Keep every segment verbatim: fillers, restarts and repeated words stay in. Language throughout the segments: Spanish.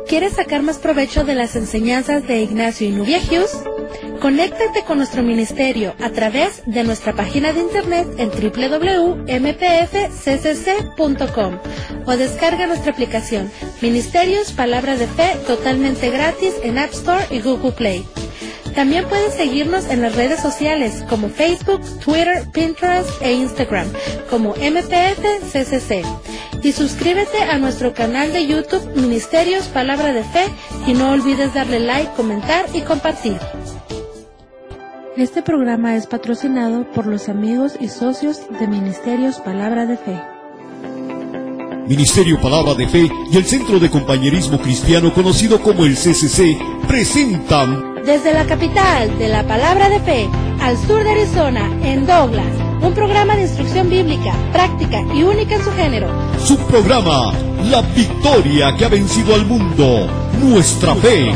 ¿Quieres sacar más provecho de las enseñanzas de Ignacio y Nubia Hughes? Conéctate con nuestro ministerio a través de nuestra página de internet en doble u doble u doble u punto m p f c c c punto com o descarga nuestra aplicación Ministerios Palabra de Fe totalmente gratis en App Store y Google Play. También puedes seguirnos en las redes sociales como Facebook, Twitter, Pinterest e Instagram como M P F C C C. Y suscríbete a nuestro canal de YouTube Ministerios Palabra de Fe y no olvides darle like, comentar y compartir. Este programa es patrocinado por los amigos y socios de Ministerios Palabra de Fe. Ministerio Palabra de Fe y el Centro de Compañerismo Cristiano conocido como el C C C presentan desde la capital de la Palabra de Fe al sur de Arizona, en Douglas, un programa de instrucción bíblica, práctica y única en su género. Su programa, La Victoria que ha vencido al mundo, Nuestra Fe.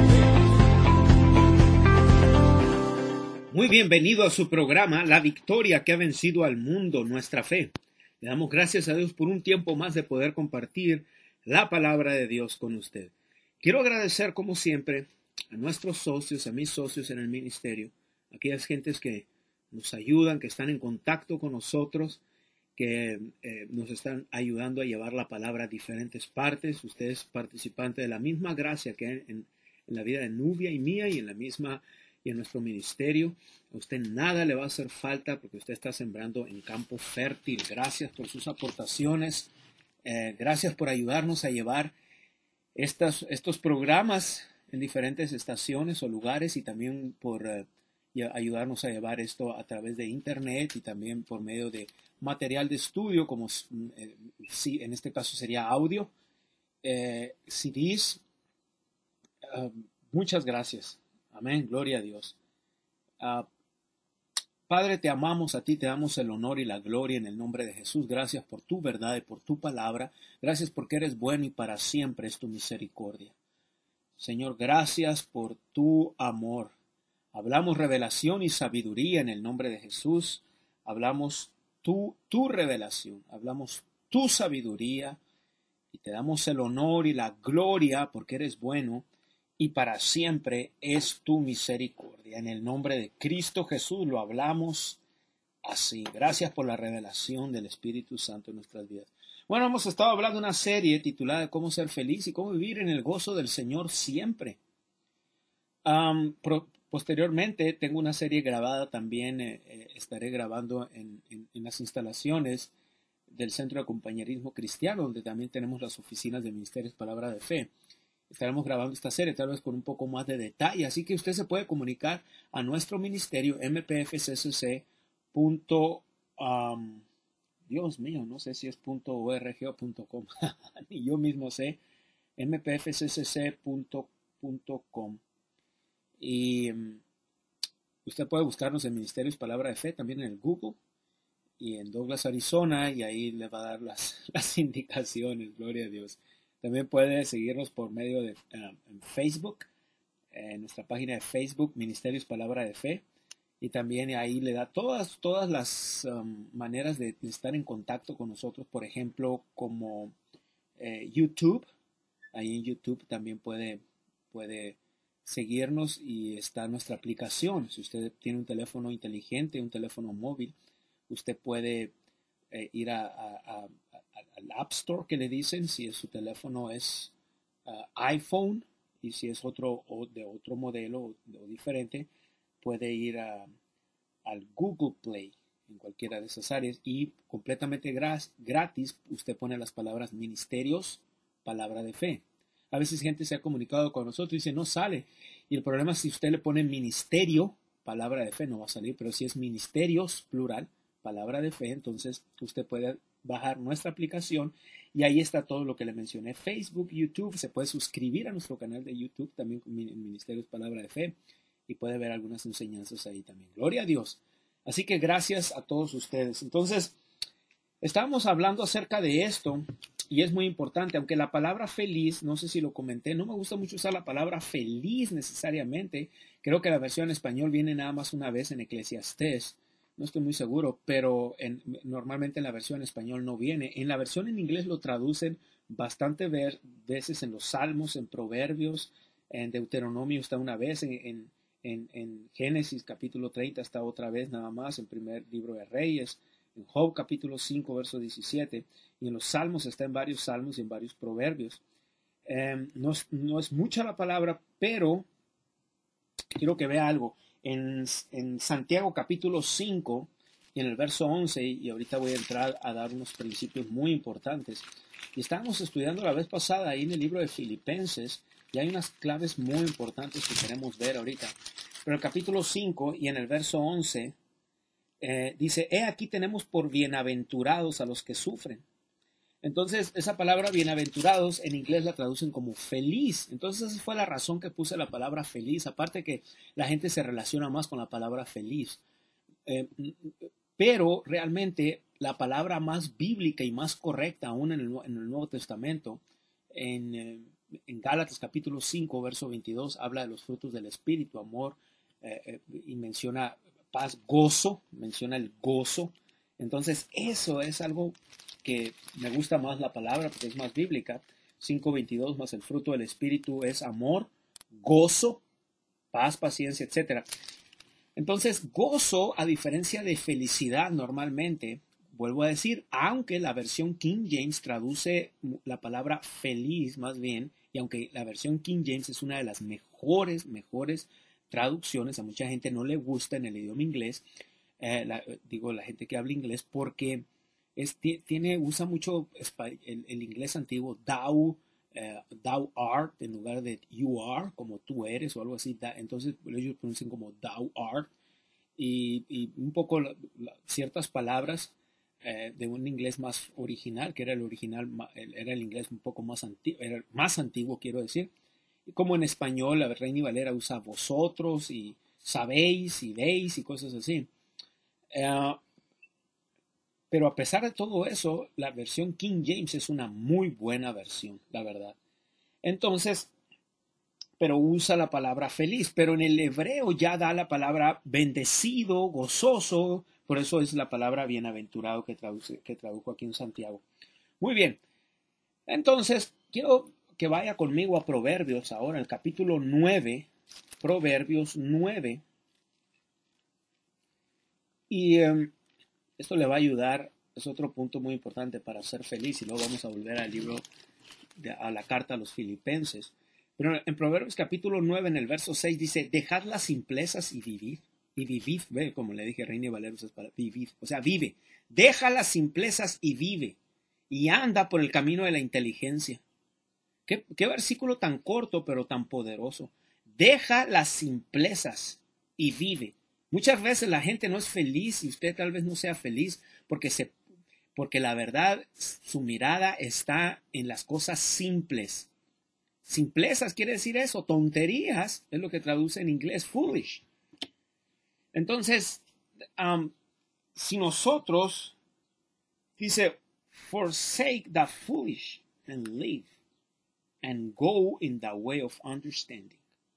Muy bienvenido a su programa, La Victoria que ha vencido al mundo, Nuestra Fe. Le damos gracias a Dios por un tiempo más de poder compartir la palabra de Dios con usted. Quiero agradecer, como siempre, a nuestros socios, a mis socios en el ministerio, a aquellas gentes que nos ayudan, que están en contacto con nosotros, que eh, nos están ayudando a llevar la palabra a diferentes partes. Usted es participante de la misma gracia que hay en, en la vida de Nubia y mía y en la misma y en nuestro ministerio. A usted nada le va a hacer falta porque usted está sembrando en campo fértil. Gracias por sus aportaciones. Eh, gracias por ayudarnos a llevar estas, estos programas en diferentes estaciones o lugares y también por uh, ayudarnos a llevar esto a través de internet y también por medio de material de estudio como eh, sí, en este caso sería audio, eh, C Ds. Uh, muchas gracias. Amén, gloria a Dios. Uh, Padre, te amamos a ti, te damos el honor y la gloria en el nombre de Jesús. Gracias por tu verdad y por tu palabra. Gracias porque eres bueno y para siempre es tu misericordia. Señor, gracias por tu amor. Hablamos revelación y sabiduría en el nombre de Jesús. Hablamos tu, tu revelación, hablamos tu sabiduría y te damos el honor y la gloria porque eres bueno y para siempre es tu misericordia. En el nombre de Cristo Jesús lo hablamos así. Gracias por la revelación del Espíritu Santo en nuestras vidas. Bueno, hemos estado hablando de una serie titulada Cómo ser feliz y cómo vivir en el gozo del Señor siempre. Um, pro, posteriormente tengo una serie grabada también, eh, eh, estaré grabando en, en, en las instalaciones del Centro de Compañerismo Cristiano, donde también tenemos las oficinas de Ministerios Palabra de Fe. Estaremos grabando esta serie tal vez con un poco más de detalle, así que usted se puede comunicar a nuestro ministerio m p f c c c punto com. Dios mío, no sé si es .org o .com, ni yo mismo sé, m p f c c c punto com. Y um, usted puede buscarnos en Ministerios Palabra de Fe, también en el Google y en Douglas, Arizona, y ahí le va a dar las, las indicaciones, gloria a Dios. También puede seguirnos por medio de uh, en Facebook, en nuestra página de Facebook, Ministerios Palabra de Fe. Y también ahí le da todas, todas las um, maneras de, de estar en contacto con nosotros, por ejemplo, como eh, YouTube. Ahí en YouTube también puede, puede seguirnos y está nuestra aplicación. Si usted tiene un teléfono inteligente, un teléfono móvil, usted puede eh, ir a, a, a, a, al App Store que le dicen, si su teléfono es uh, iPhone y si es otro o de otro modelo o, o diferente, puede ir a, al Google Play en cualquiera de esas áreas y completamente gratis usted pone las palabras Ministerios Palabra de Fe. A veces gente se ha comunicado con nosotros y dice no sale, y el problema es si usted le pone Ministerio Palabra de Fe no va a salir, pero si es Ministerios plural Palabra de Fe, entonces usted puede bajar nuestra aplicación y ahí está todo lo que le mencioné: Facebook, YouTube. Se puede suscribir a nuestro canal de YouTube también con Ministerios Palabra de Fe y puede ver algunas enseñanzas ahí también. Gloria a Dios. Así que gracias a todos ustedes. Entonces, estábamos hablando acerca de esto y es muy importante, aunque la palabra feliz, no sé si lo comenté, no me gusta mucho usar la palabra feliz necesariamente. Creo que la versión en español viene nada más una vez en Eclesiastés. No estoy muy seguro, pero en, normalmente en la versión en español no viene. En la versión en inglés lo traducen bastante ver, veces en los Salmos, en Proverbios, en Deuteronomio está una vez, en, en, en, en Génesis capítulo treinta está otra vez nada más, en primer libro de Reyes, en Job capítulo cinco, verso diecisiete, y en los Salmos está en varios Salmos y en varios Proverbios. Eh, no, es, no es mucha la palabra, pero quiero que vea algo. En, en Santiago capítulo cinco y en el verso once, y ahorita voy a entrar a dar unos principios muy importantes, y estábamos estudiando la vez pasada ahí en el libro de Filipenses, y hay unas claves muy importantes que queremos ver ahorita. Pero el capítulo cinco y en el verso once eh, dice, he aquí tenemos por bienaventurados a los que sufren. Entonces, esa palabra bienaventurados en inglés la traducen como feliz. Entonces, esa fue la razón que puse la palabra feliz. Aparte que la gente se relaciona más con la palabra feliz. Eh, pero realmente la palabra más bíblica y más correcta aún en el, en el Nuevo Testamento, en, eh, en Gálatas capítulo cinco, verso veintidós, habla de los frutos del Espíritu, amor, eh, eh, y menciona paz, gozo, menciona el gozo. Entonces, eso es algo que me gusta más la palabra porque es más bíblica. cinco veintidós más el fruto del Espíritu es amor, gozo, paz, paciencia, etcétera. Entonces, gozo, a diferencia de felicidad normalmente, vuelvo a decir, aunque la versión King James traduce la palabra feliz más bien, y aunque la versión King James es una de las mejores, mejores traducciones, a mucha gente no le gusta en el idioma inglés, eh, la, digo la gente que habla inglés, porque es, tiene, usa mucho el, el inglés antiguo, thou, uh, thou art, en lugar de you are, como tú eres o algo así. Entonces ellos pronuncian como thou art, y, y un poco la, la, ciertas palabras eh, de un inglés más original, que era el original, era el inglés un poco más antiguo, era más antiguo, quiero decir. Y como en español, la Reina Valera usa vosotros y sabéis y veis y cosas así. Uh, pero a pesar de todo eso, la versión King James es una muy buena versión, la verdad. Entonces, pero usa la palabra feliz, pero en el hebreo ya da la palabra bendecido, gozoso, por eso es la palabra bienaventurado que, traduce, que tradujo aquí en Santiago. Muy bien, entonces quiero que vaya conmigo a Proverbios ahora, el capítulo nueve, Proverbios nueve, y um, esto le va a ayudar, es otro punto muy importante para ser feliz, y luego vamos a volver al libro, de, a la carta a los Filipenses. Pero en Proverbios capítulo nueve, en el verso seis, dice, dejad las simplezas y vivid, y vivid, ve, como le dije a Reina Valera, es para vivid, o sea, vive, deja las simplezas y vive, y anda por el camino de la inteligencia. ¿Qué, qué versículo tan corto, pero tan poderoso? Deja las simplezas y vive. Muchas veces la gente no es feliz y usted tal vez no sea feliz porque, se, porque la verdad, su mirada está en las cosas simples. Simplezas quiere decir eso, tonterías, es lo que traduce en inglés, foolish. Entonces, um, si nosotros, dice, forsake the foolish and live, and go in the way of understanding.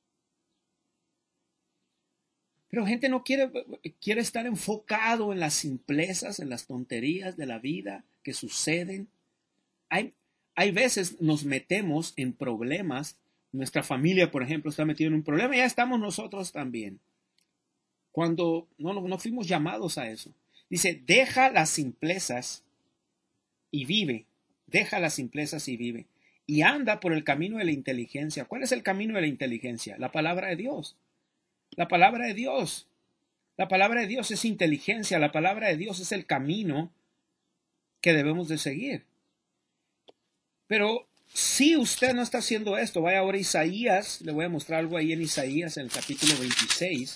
Pero gente no quiere, quiere estar enfocado en las simplezas, en las tonterías de la vida que suceden. Hay, hay veces nos metemos en problemas. Nuestra familia, por ejemplo, está metida en un problema y ya estamos nosotros también. Cuando no, no, no fuimos llamados a eso. Dice, deja las simplezas y vive. Deja las simplezas y vive. Y anda por el camino de la inteligencia. ¿Cuál es el camino de la inteligencia? La palabra de Dios. La palabra de Dios. La palabra de Dios es inteligencia. La palabra de Dios es el camino que debemos de seguir. Pero si usted no está haciendo esto, vaya ahora a Isaías. Le voy a mostrar algo ahí en Isaías, en el capítulo veintiséis.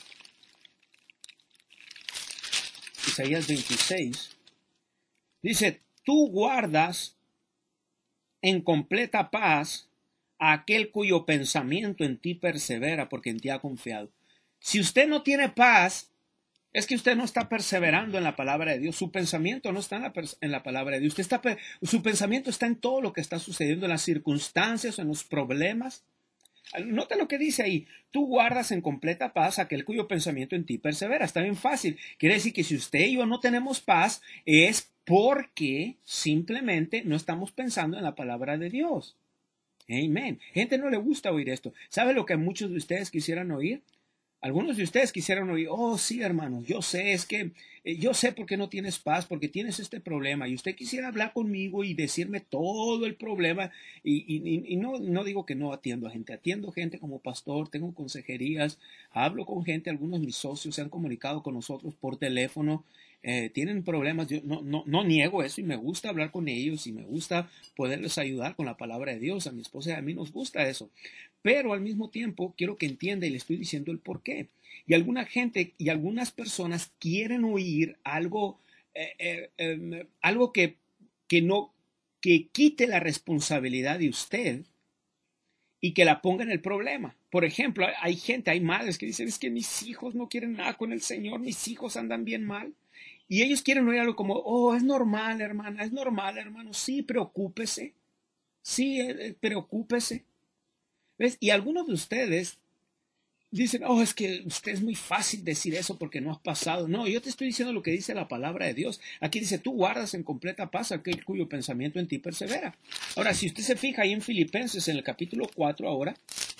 Isaías veintiséis. Dice, tú guardas en completa paz a aquel cuyo pensamiento en ti persevera, porque en ti ha confiado. Si usted no tiene paz, es que usted no está perseverando en la palabra de Dios. Su pensamiento no está en la, en la palabra de Dios. Usted está, su pensamiento está en todo lo que está sucediendo, en las circunstancias, en los problemas. Nota lo que dice ahí. Tú guardas en completa paz a aquel cuyo pensamiento en ti persevera. Está bien fácil. Quiere decir que si usted y yo no tenemos paz, es porque simplemente no estamos pensando en la palabra de Dios. Amén. Gente no le gusta oír esto. ¿Sabe lo que muchos de ustedes quisieran oír? Algunos de ustedes quisieran oír, oh sí, hermanos, yo sé, es que eh, yo sé por qué no tienes paz, porque tienes este problema, y usted quisiera hablar conmigo y decirme todo el problema, y, y, y no, no digo que no atiendo a gente, atiendo gente como pastor, tengo consejerías, hablo con gente, algunos de mis socios se han comunicado con nosotros por teléfono, eh, tienen problemas, yo no, no, no niego eso, y me gusta hablar con ellos, y me gusta poderles ayudar con la palabra de Dios, a mi esposa y a mí nos gusta eso. Pero al mismo tiempo quiero que entienda y le estoy diciendo el por qué. Y alguna gente y algunas personas quieren oír algo, eh, eh, eh, algo que, que no, que quite la responsabilidad de usted y que la ponga en el problema. Por ejemplo, hay gente, hay madres que dicen, es que mis hijos no quieren nada con el Señor, mis hijos andan bien mal. Y ellos quieren oír algo como, oh, es normal, hermana, es normal, hermano. Sí, preocúpese. Sí, eh, preocúpese. ¿Ves? Y algunos de ustedes dicen, oh, es que usted es muy fácil decir eso porque no has pasado. No, yo te estoy diciendo lo que dice la palabra de Dios. Aquí dice, tú guardas en completa paz aquel cuyo pensamiento en ti persevera. Ahora, si usted se fija ahí en Filipenses, en el capítulo cuatro ahora,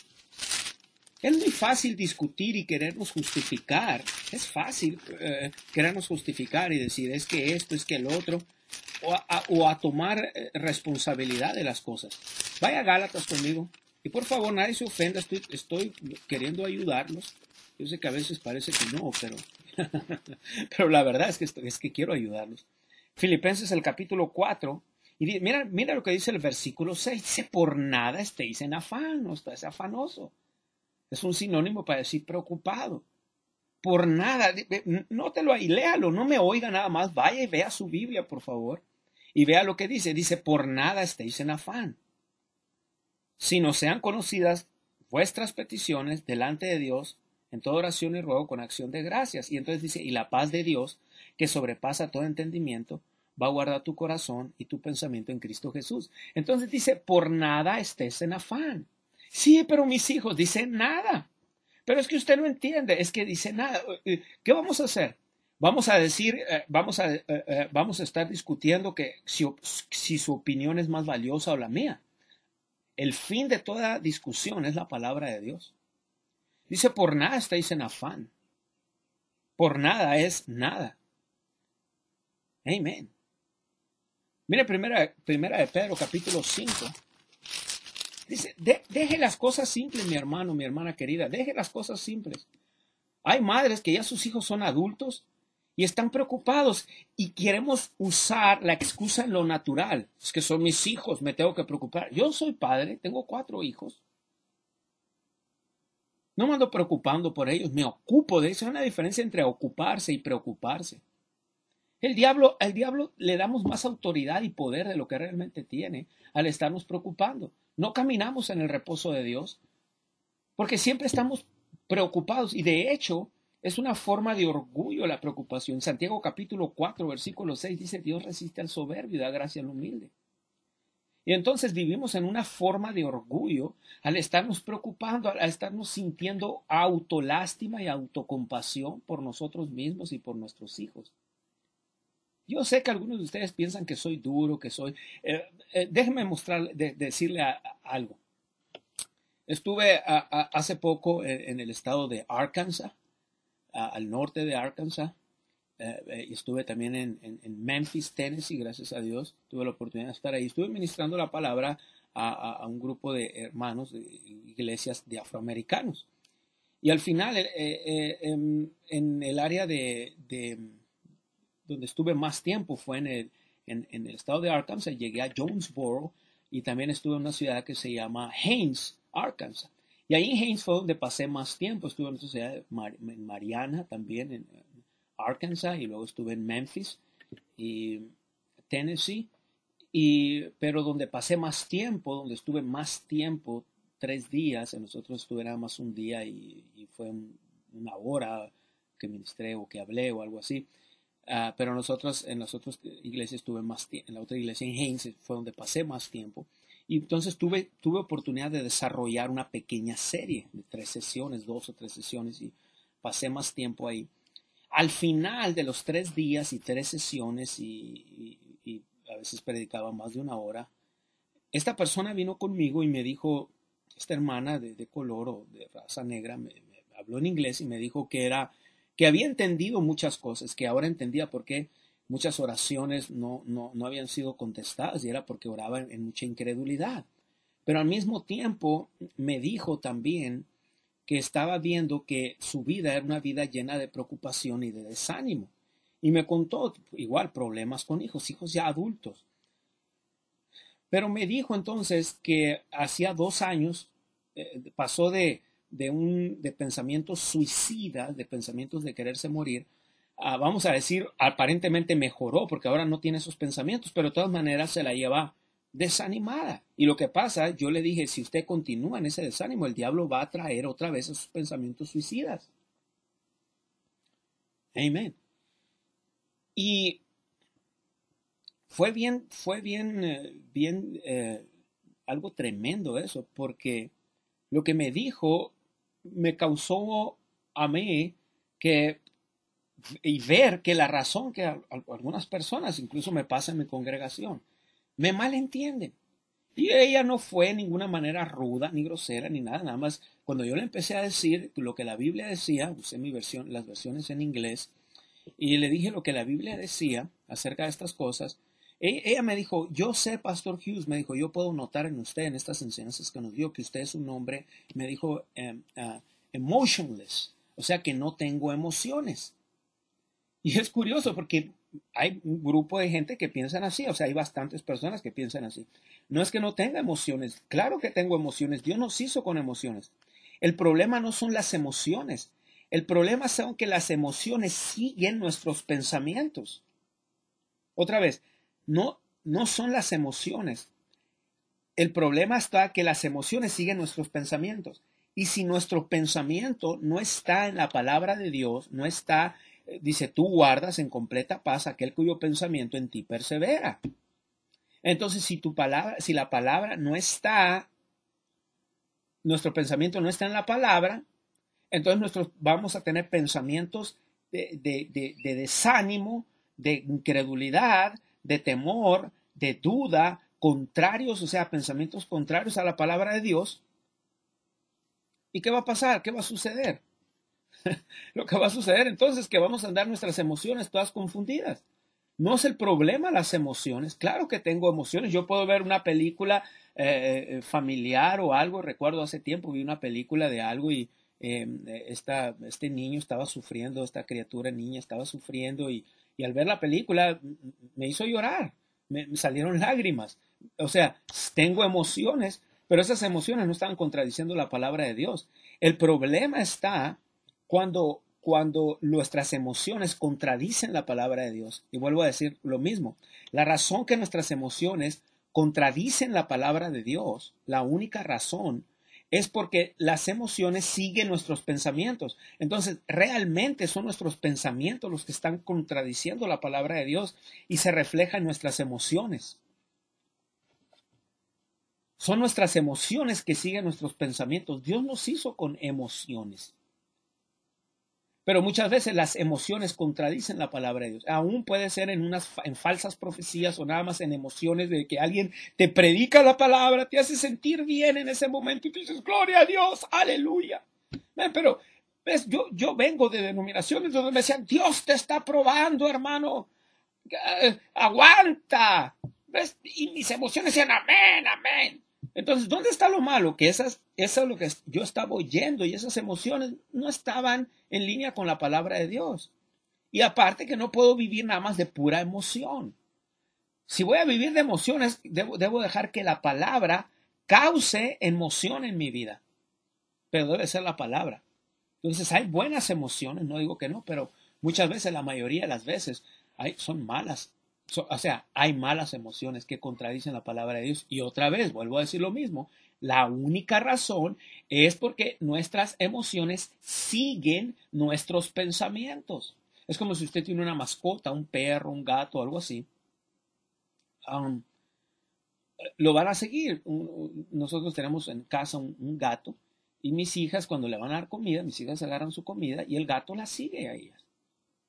es muy fácil discutir y querernos justificar. Es fácil eh, querernos justificar y decir, es que esto, es que el otro. O a, o a tomar eh, responsabilidad de las cosas. Vaya a Gálatas conmigo. Y por favor, nadie se ofenda, estoy, estoy queriendo ayudarlos. Yo sé que a veces parece que no, pero, pero la verdad es que, estoy, es que quiero ayudarlos. Filipenses el capítulo cuatro, y di, mira, mira lo que dice el versículo seis, dice, por nada estéis en afán, no estés afanoso. Es un sinónimo para decir preocupado. Por nada, nótelo ahí, léalo, no me oiga nada más, vaya y vea su Biblia, por favor. Y vea lo que dice, dice, por nada estéis en afán, sino sean conocidas vuestras peticiones delante de Dios en toda oración y ruego con acción de gracias. Y entonces dice, y la paz de Dios, que sobrepasa todo entendimiento, va a guardar tu corazón y tu pensamiento en Cristo Jesús. Entonces dice, por nada estés en afán. Sí, pero mis hijos, dice nada. Pero es que usted no entiende, es que dice nada. ¿Qué vamos a hacer? Vamos a decir, eh, vamos, a, eh, eh, vamos a estar discutiendo que si, si su opinión es más valiosa o la mía. El fin de toda discusión es la palabra de Dios. Dice, por nada estáis en afán. Por nada es nada. Amén. Mire, primera, primera de Pedro, capítulo cinco. Dice, de, deje las cosas simples, mi hermano, mi hermana querida. Deje las cosas simples. Hay madres que ya sus hijos son adultos y están preocupados y queremos usar la excusa en lo natural. Es que son mis hijos, me tengo que preocupar. Yo soy padre, tengo cuatro hijos. No me ando preocupando por ellos, me ocupo de eso. Hay una diferencia entre ocuparse y preocuparse. El diablo, al diablo le damos más autoridad y poder de lo que realmente tiene al estarnos preocupando. No caminamos en el reposo de Dios porque siempre estamos preocupados y de hecho es una forma de orgullo la preocupación. Santiago capítulo cuatro, versículo seis dice, Dios resiste al soberbio y da gracia al humilde. Y entonces vivimos en una forma de orgullo al estarnos preocupando, al estarnos sintiendo autolástima y autocompasión por nosotros mismos y por nuestros hijos. Yo sé que algunos de ustedes piensan que soy duro, que soy... Eh, eh, déjenme mostrar, de, decirle a, a algo. Estuve a, a, hace poco en, en el estado de Arkansas, a, al norte de Arkansas. Eh, eh, estuve también en, en, en Memphis, Tennessee, gracias a Dios. Tuve la oportunidad de estar ahí. Estuve ministrando la palabra a, a, a un grupo de hermanos de iglesias de afroamericanos. Y al final, eh, eh, en, en el área de... de donde estuve más tiempo fue en el, en, en el estado de Arkansas. Llegué a Jonesboro y también estuve en una ciudad que se llama Haines, Arkansas. Y ahí en Haines fue donde pasé más tiempo. Estuve en otra ciudad, en Marianna también, en Arkansas, y luego estuve en Memphis y Tennessee. Y, pero donde pasé más tiempo, donde estuve más tiempo, tres días, en nosotros estuve nada más un día y, y fue un, una hora que ministré o que hablé o algo así. Uh, pero nosotros, en las otras iglesias tuve más tiempo, en la otra iglesia en Haines fue donde pasé más tiempo. Y entonces tuve, tuve oportunidad de desarrollar una pequeña serie de tres sesiones, dos o tres sesiones, y pasé más tiempo ahí. Al final de los tres días y tres sesiones, y, y, y a veces predicaba más de una hora, esta persona vino conmigo y me dijo, esta hermana de, de color o de raza negra, me, me habló en inglés y me dijo que era, que había entendido muchas cosas, que ahora entendía por qué muchas oraciones no, no, no habían sido contestadas, y era porque oraba en, en mucha incredulidad. Pero al mismo tiempo me dijo también que estaba viendo que su vida era una vida llena de preocupación y de desánimo. Y me contó igual problemas con hijos, hijos ya adultos. Pero me dijo entonces que hacía dos años eh, pasó de, de, un, de pensamientos suicidas, de pensamientos de quererse morir, a, vamos a decir, aparentemente mejoró, porque ahora no tiene esos pensamientos, pero de todas maneras se la lleva desanimada. Y lo que pasa, yo le dije, si usted continúa en ese desánimo, el diablo va a traer otra vez esos pensamientos suicidas. Amén. Y fue bien, fue bien, eh, bien, eh, algo tremendo eso, porque lo que me dijo me causó a mí que, y ver que la razón que a, a algunas personas, incluso me pasa en mi congregación, me malentienden. Y ella no fue de ninguna manera ruda, ni grosera, ni nada, nada más cuando yo le empecé a decir lo que la Biblia decía, usé mi versión, las versiones en inglés, y le dije lo que la Biblia decía acerca de estas cosas. Ella me dijo, yo sé, Pastor Hughes, me dijo, yo puedo notar en usted, en estas enseñanzas que nos dio, que usted es un hombre, me dijo, um, uh, emotionless, o sea que no tengo emociones. Y es curioso porque hay un grupo de gente que piensan así, o sea, hay bastantes personas que piensan así. No es que no tenga emociones, claro que tengo emociones, Dios nos hizo con emociones. El problema no son las emociones, el problema es que las emociones siguen nuestros pensamientos. Otra vez, no, no son las emociones. El problema está que las emociones siguen nuestros pensamientos. Y si nuestro pensamiento no está en la palabra de Dios, no está, dice, tú guardas en completa paz aquel cuyo pensamiento en ti persevera. Entonces, si tu palabra, si la palabra no está, nuestro pensamiento no está en la palabra, entonces nosotros vamos a tener pensamientos de, de, de, de desánimo, de incredulidad, de temor, de duda, contrarios, o sea, pensamientos contrarios a la palabra de Dios. ¿Y qué va a pasar? ¿Qué va a suceder? Lo que va a suceder entonces es que vamos a andar nuestras emociones todas confundidas. No es el problema las emociones. Claro que tengo emociones. Yo puedo ver una película eh, familiar o algo. Recuerdo hace tiempo vi una película de algo y eh, esta, este niño estaba sufriendo, esta criatura niña estaba sufriendo y, y al ver la película me hizo llorar. Me, me salieron lágrimas. O sea, tengo emociones, pero esas emociones no están contradiciendo la palabra de Dios. El problema está cuando, cuando nuestras emociones contradicen la palabra de Dios. Y vuelvo a decir lo mismo. La razón que nuestras emociones contradicen la palabra de Dios, la única razón, es porque las emociones siguen nuestros pensamientos. Entonces, realmente son nuestros pensamientos los que están contradiciendo la palabra de Dios y se refleja en nuestras emociones. Son nuestras emociones que siguen nuestros pensamientos. Dios nos hizo con emociones. Pero muchas veces las emociones contradicen la palabra de Dios. Aún puede ser en unas en falsas profecías o nada más en emociones de que alguien te predica la palabra, te hace sentir bien en ese momento y tú dices, gloria a Dios, aleluya. Pero ¿ves? Yo, yo vengo de denominaciones donde me decían, Dios te está probando, hermano. Uh, aguanta. ¿Ves? Y mis emociones decían, amén, amén. Entonces, ¿dónde está lo malo? Que esas, eso es lo que yo estaba oyendo y esas emociones no estaban en línea con la palabra de Dios. Y aparte que no puedo vivir nada más de pura emoción. Si voy a vivir de emociones, debo, debo dejar que la palabra cause emoción en mi vida. Pero debe ser la palabra. Entonces, hay buenas emociones, no digo que no, pero muchas veces, la mayoría de las veces, hay, son malas. So, o sea, hay malas emociones que contradicen la palabra de Dios. Y otra vez, vuelvo a decir lo mismo, la única razón es porque nuestras emociones siguen nuestros pensamientos. Es como si usted tiene una mascota, un perro, un gato, algo así. Um, lo van a seguir. Nosotros tenemos en casa un, un gato y mis hijas cuando le van a dar comida, mis hijas agarran su comida y el gato la sigue a ellas.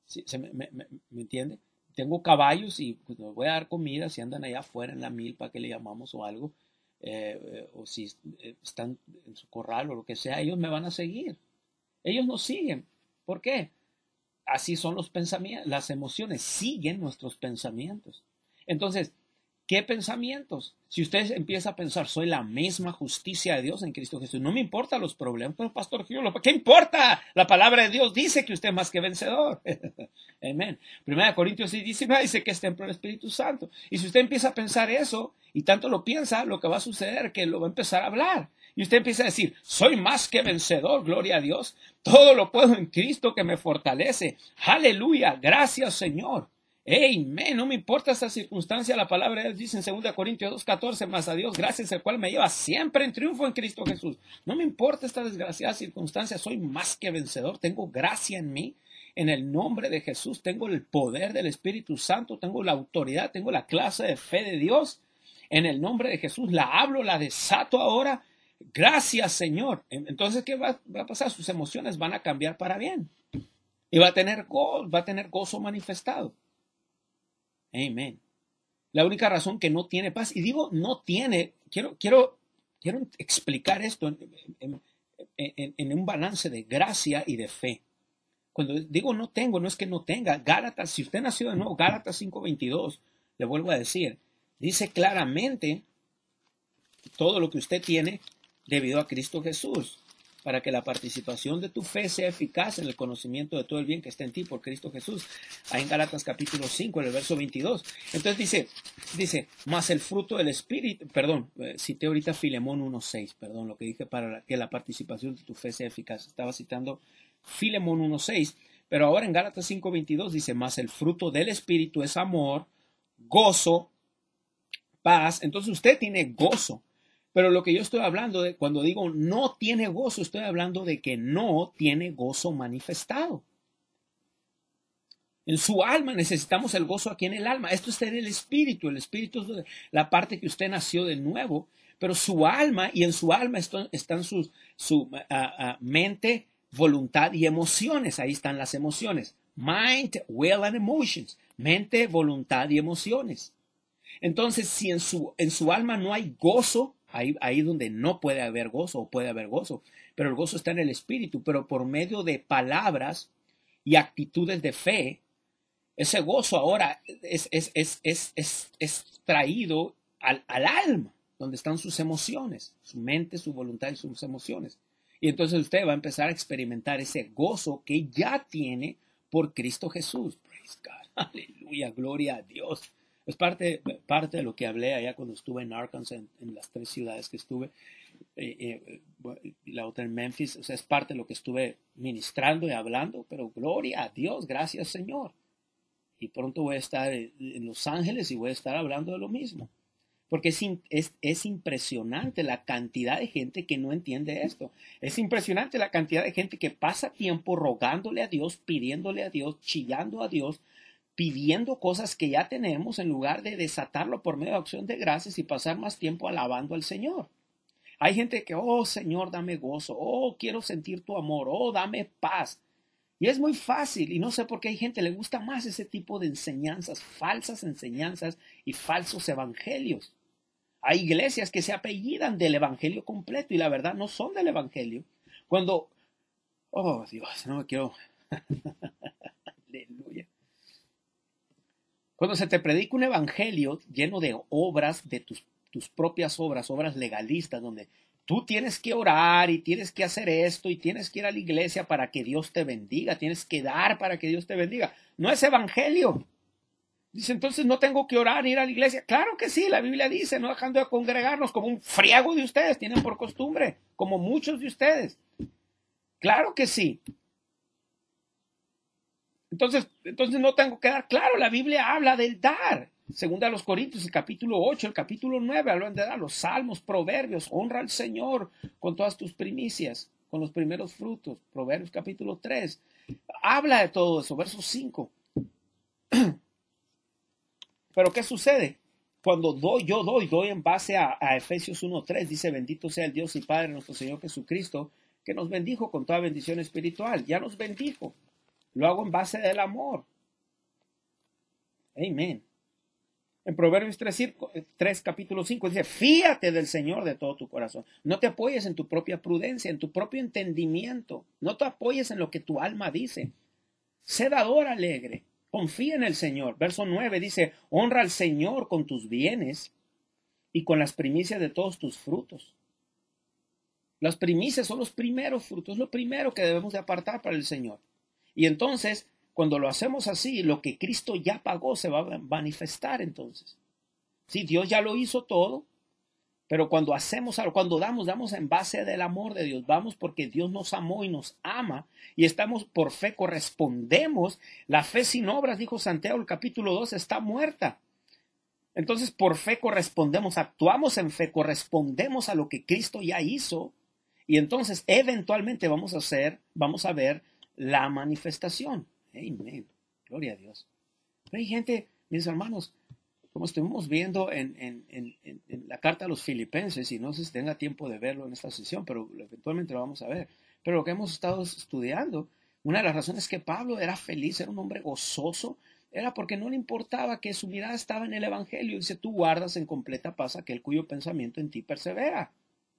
¿Sí? ¿Se me, me, me, ¿Me entiende? Tengo caballos y pues, les voy a dar comida si andan allá afuera en la milpa que le llamamos o algo, eh, eh, o si están en su corral o lo que sea, ellos me van a seguir. Ellos nos siguen. ¿Por qué? Así son los pensamientos, las emociones siguen nuestros pensamientos. Entonces, ¿qué pensamientos? Si usted empieza a pensar, soy la misma justicia de Dios en Cristo Jesús, no me importan los problemas, pero pastor, ¿qué importa? La palabra de Dios dice que usted es más que vencedor. Amén. Primera Corintios seis diecinueve dice que es templo del Espíritu Santo. Y si usted empieza a pensar eso, y tanto lo piensa, lo que va a suceder es que lo va a empezar a hablar. Y usted empieza a decir, soy más que vencedor, gloria a Dios. Todo lo puedo en Cristo que me fortalece. Aleluya, gracias Señor. Amén, no me importa esta circunstancia, la palabra de Dios dice en segunda Corintios dos catorce, más a Dios, gracias el cual me lleva siempre en triunfo en Cristo Jesús. No me importa esta desgraciada circunstancia, soy más que vencedor, tengo gracia en mí. En el nombre de Jesús tengo el poder del Espíritu Santo, tengo la autoridad, tengo la clase de fe de Dios. En el nombre de Jesús la hablo, la desato ahora. Gracias, Señor. Entonces, ¿qué va, va a pasar? Sus emociones van a cambiar para bien. Y va a tener gozo, va a tener gozo manifestado. Amén. La única razón que no tiene paz, y digo no tiene, quiero, quiero, quiero explicar esto en, en, en, en un balance de gracia y de fe. Cuando digo no tengo, no es que no tenga. Gálatas, si usted nació de nuevo, Gálatas cinco veintidós, le vuelvo a decir, dice claramente todo lo que usted tiene debido a Cristo Jesús, para que la participación de tu fe sea eficaz en el conocimiento de todo el bien que está en ti por Cristo Jesús. Ahí en Gálatas capítulo cinco, en el verso veintidós. Entonces dice, dice, más el fruto del Espíritu, perdón, eh, cité ahorita Filemón uno seis, perdón, lo que dije para que la participación de tu fe sea eficaz. Estaba citando Filemón uno seis, pero ahora en Gálatas cinco veintidós dice, más el fruto del Espíritu es amor, gozo, paz. Entonces usted tiene gozo. Pero lo que yo estoy hablando de, cuando digo no tiene gozo, estoy hablando de que no tiene gozo manifestado. En su alma necesitamos el gozo aquí en el alma. Esto es en el espíritu. El espíritu es la parte que usted nació de nuevo. Pero su alma, y en su alma están sus, su uh, uh, mente, voluntad y emociones. Ahí están las emociones. Mind, will and emotions. Mente, voluntad y emociones. Entonces, si en su, en su alma no hay gozo, Ahí, ahí donde no puede haber gozo o puede haber gozo, pero el gozo está en el espíritu, pero por medio de palabras y actitudes de fe, ese gozo ahora es, es, es, es, es, es traído al, al alma, donde están sus emociones, su mente, su voluntad y sus emociones. Y entonces usted va a empezar a experimentar ese gozo que ya tiene por Cristo Jesús. Praise God. Aleluya, gloria a Dios. Es parte, parte de lo que hablé allá cuando estuve en Arkansas, en, en las tres ciudades que estuve, eh, eh, la otra en Memphis. O sea, es parte de lo que estuve ministrando y hablando, pero gloria a Dios, gracias Señor. Y pronto voy a estar en, en Los Ángeles y voy a estar hablando de lo mismo. Porque es, es, es impresionante la cantidad de gente que no entiende esto. Es impresionante la cantidad de gente que pasa tiempo rogándole a Dios, pidiéndole a Dios, chillando a Dios, pidiendo cosas que ya tenemos en lugar de desatarlo por medio de acción de gracias y pasar más tiempo alabando al Señor. Hay gente que, oh Señor, dame gozo, oh quiero sentir tu amor, oh dame paz. Y es muy fácil, y no sé por qué hay gente que le gusta más ese tipo de enseñanzas, falsas enseñanzas y falsos evangelios. Hay iglesias que se apellidan del evangelio completo y la verdad no son del evangelio. Cuando, oh Dios, no me quiero, aleluya. Cuando se te predica un evangelio lleno de obras, de tus, tus propias obras, obras legalistas, donde tú tienes que orar y tienes que hacer esto y tienes que ir a la iglesia para que Dios te bendiga, tienes que dar para que Dios te bendiga. No es evangelio. Dice, entonces no tengo que orar ni ir a la iglesia. Claro que sí, la Biblia dice, no dejando de congregarnos como un friego de ustedes, tienen por costumbre, como muchos de ustedes. Claro que sí. Entonces, entonces no tengo que dar. Claro, la Biblia habla del dar. Segunda a los Corintios, el capítulo ocho, el capítulo nueve, hablan de dar. Los salmos, proverbios, honra al Señor con todas tus primicias, con los primeros frutos. Proverbios capítulo tres. Habla de todo eso, verso cinco. Pero ¿qué sucede? Cuando doy, yo doy, doy en base a, a Efesios uno tres. Dice, bendito sea el Dios y Padre nuestro Señor Jesucristo, que nos bendijo con toda bendición espiritual. Ya nos bendijo. Lo hago en base del amor. Amén. En Proverbios tres, capítulo cinco, dice, fíate del Señor de todo tu corazón. No te apoyes en tu propia prudencia, en tu propio entendimiento. No te apoyes en lo que tu alma dice. Sé dador alegre. Confía en el Señor. Verso nueve dice, honra al Señor con tus bienes y con las primicias de todos tus frutos. Las primicias son los primeros frutos, lo primero que debemos de apartar para el Señor. Y entonces, cuando lo hacemos así, lo que Cristo ya pagó se va a manifestar entonces. Sí, Dios ya lo hizo todo, pero cuando hacemos algo, cuando damos, damos en base del amor de Dios. Vamos porque Dios nos amó y nos ama y estamos por fe, correspondemos. La fe sin obras, dijo Santiago, el capítulo dos, está muerta. Entonces, por fe correspondemos, actuamos en fe, correspondemos a lo que Cristo ya hizo y entonces eventualmente vamos a hacer, vamos a ver la manifestación. Amén. Gloria a Dios. Pero hay gente, mis hermanos, como estuvimos viendo en, en, en, en la carta a los Filipenses, y no sé si tenga tiempo de verlo en esta sesión, pero eventualmente lo vamos a ver. Pero lo que hemos estado estudiando, una de las razones que Pablo era feliz, era un hombre gozoso, era porque no le importaba que su mirada estaba en el Evangelio. Dice, tú guardas en completa paz aquel cuyo pensamiento en ti persevera.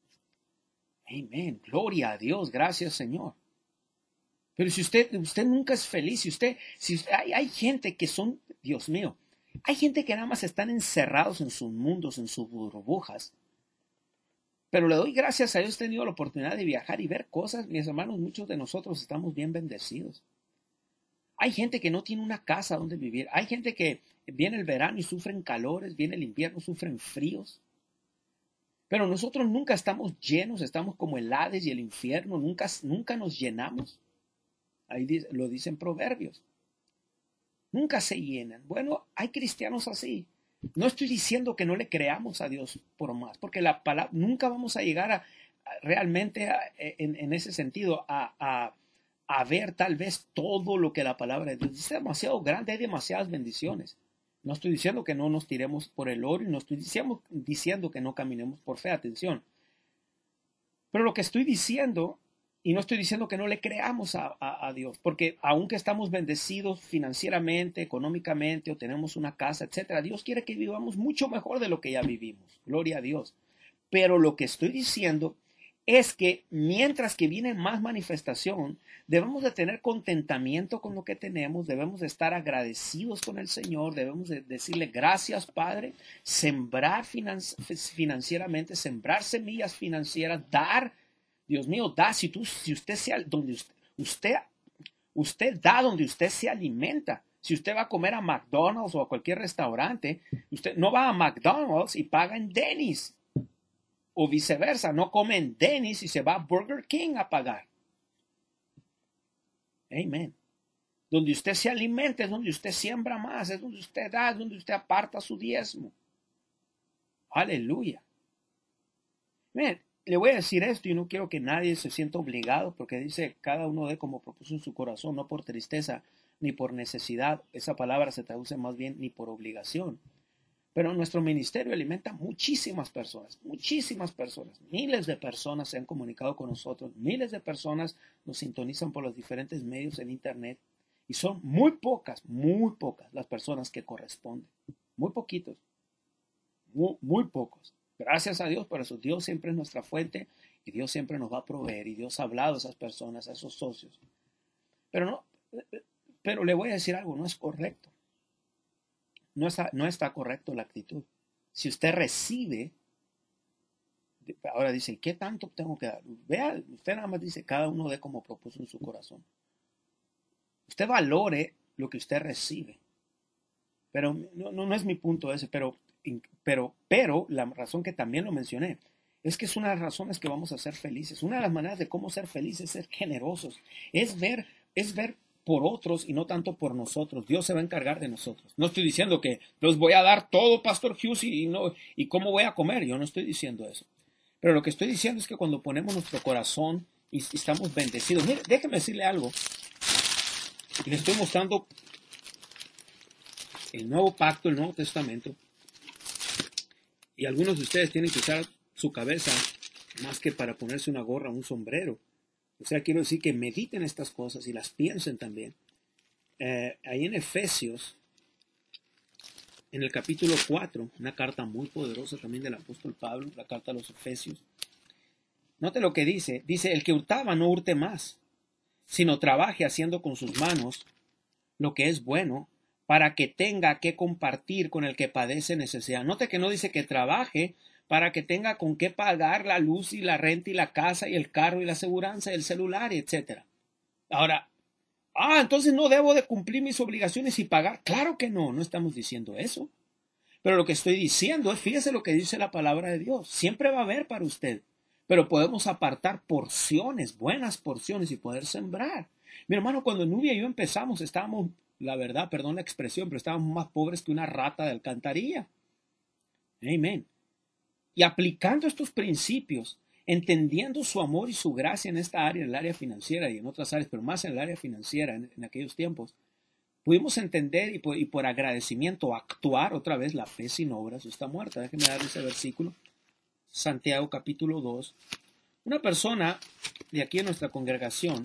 Amén. Gloria a Dios. Gracias, Señor. Pero si usted, usted nunca es feliz, si usted, si usted, hay, hay gente que son, Dios mío, hay gente que nada más están encerrados en sus mundos, en sus burbujas. Pero le doy gracias a Dios, he tenido la oportunidad de viajar y ver cosas. Mis hermanos, muchos de nosotros estamos bien bendecidos. Hay gente que no tiene una casa donde vivir. Hay gente que viene el verano y sufren calores, viene el invierno, sufren fríos. Pero nosotros nunca estamos llenos, estamos como el Hades y el infierno, nunca, nunca nos llenamos. Ahí dice, lo dicen Proverbios. Nunca se llenan. Bueno, hay cristianos así. No estoy diciendo que no le creamos a Dios por más, porque la palabra, nunca vamos a llegar a, a realmente a, en, en ese sentido a, a, a ver tal vez todo lo que la palabra de Dios dice. Es demasiado grande, hay demasiadas bendiciones. No estoy diciendo que no nos tiremos por el oro y no estoy diciendo, diciendo que no caminemos por fe. Atención. Pero lo que estoy diciendo, y no estoy diciendo que no le creamos a, a, a Dios, porque aunque estamos bendecidos financieramente, económicamente, o tenemos una casa, etcétera, Dios quiere que vivamos mucho mejor de lo que ya vivimos. Gloria a Dios. Pero lo que estoy diciendo es que mientras que viene más manifestación, debemos de tener contentamiento con lo que tenemos, debemos de estar agradecidos con el Señor, debemos de decirle gracias, Padre, sembrar financi- financieramente, sembrar semillas financieras, dar. Dios mío, da, si, tú, si usted sea donde usted, usted, usted da donde usted se alimenta. Si usted va a comer a McDonald's o a cualquier restaurante, usted no va a McDonald's y paga en Denny's. O viceversa, no come en Denny's y se va a Burger King a pagar. Amén. Donde usted se alimenta es donde usted siembra más, es donde usted da, es donde usted aparta su diezmo. Aleluya. Miren, le voy a decir esto y no quiero que nadie se sienta obligado, porque dice, cada uno dé como propuso en su corazón, no por tristeza ni por necesidad. Esa palabra se traduce más bien ni por obligación. Pero nuestro ministerio alimenta muchísimas personas, muchísimas personas. Miles de personas se han comunicado con nosotros, miles de personas nos sintonizan por los diferentes medios en internet y son muy pocas, muy pocas las personas que corresponden. Muy poquitos, muy, muy pocos. Gracias a Dios por eso. Dios siempre es nuestra fuente y Dios siempre nos va a proveer y Dios ha hablado a esas personas, a esos socios. Pero no, pero le voy a decir algo, no es correcto. No está, no está correcto la actitud. Si usted recibe, ahora dice, ¿qué tanto tengo que dar? Vea, usted nada más dice, cada uno dé como propuso en su corazón. Usted valore lo que usted recibe. Pero no, no, no es mi punto ese, pero, pero, pero la razón que también lo mencioné, es que es una de las razones que vamos a ser felices. Una de las maneras de cómo ser felices es ser generosos. Es ver, es ver por otros y no tanto por nosotros. Dios se va a encargar de nosotros. No estoy diciendo que los voy a dar todo, Pastor Hughes, y, no, y cómo voy a comer. Yo no estoy diciendo eso. Pero lo que estoy diciendo es que cuando ponemos nuestro corazón y, y estamos bendecidos. Mire, déjeme decirle algo. Le estoy mostrando el Nuevo Pacto, el Nuevo Testamento. Y algunos de ustedes tienen que usar su cabeza más que para ponerse una gorra o un sombrero. O sea, quiero decir que mediten estas cosas y las piensen también. eh, ahí en Efesios, en el capítulo cuatro, una carta muy poderosa también del apóstol Pablo, la carta a los Efesios. Note lo que dice. Dice, el que hurtaba no hurte más, sino trabaje haciendo con sus manos lo que es bueno, para que tenga que compartir con el que padece necesidad. Note que no dice que trabaje para que tenga con qué pagar la luz y la renta y la casa y el carro y la aseguranza y el celular, etcétera. Ahora, ah, entonces no debo de cumplir mis obligaciones y pagar. Claro que no, no estamos diciendo eso. Pero lo que estoy diciendo es, fíjese lo que dice la palabra de Dios. Siempre va a haber para usted, pero podemos apartar porciones, buenas porciones y poder sembrar. Mi hermano, cuando Nubia y yo empezamos, estábamos, la verdad, perdón la expresión, pero estábamos más pobres que una rata de alcantarilla. Amén. Y aplicando estos principios, entendiendo su amor y su gracia en esta área, en el área financiera y en otras áreas, pero más en el área financiera en, en aquellos tiempos, pudimos entender y por, y por agradecimiento actuar otra vez. La fe sin obras está muerta. Déjenme dar ese versículo. Santiago capítulo dos. Una persona de aquí en nuestra congregación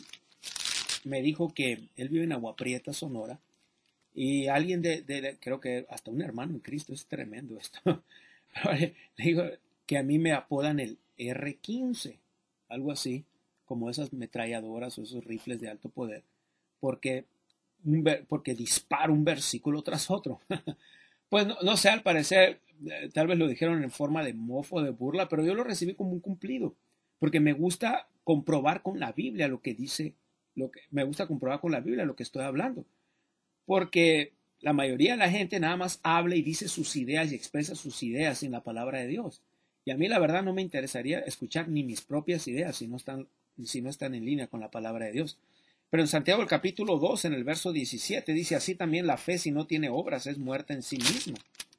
me dijo que él vive en Agua Prieta, Sonora, y alguien de, de, de creo que hasta un hermano en Cristo, es tremendo esto. Le digo que a mí me apodan el erre quince, algo así, como esas metralladoras o esos rifles de alto poder, porque, un, porque disparo un versículo tras otro. Pues no, no sé, al parecer, eh, tal vez lo dijeron en forma de mofa o de burla, pero yo lo recibí como un cumplido, porque me gusta comprobar con la Biblia lo que dice, lo que, me gusta comprobar con la Biblia lo que estoy hablando, porque la mayoría de la gente nada más habla y dice sus ideas y expresa sus ideas sin la palabra de Dios. Y a mí la verdad no me interesaría escuchar ni mis propias ideas si no están, si no están en línea con la palabra de Dios. Pero en Santiago el capítulo dos, en el verso diecisiete, dice, así también la fe si no tiene obras es muerta en sí misma.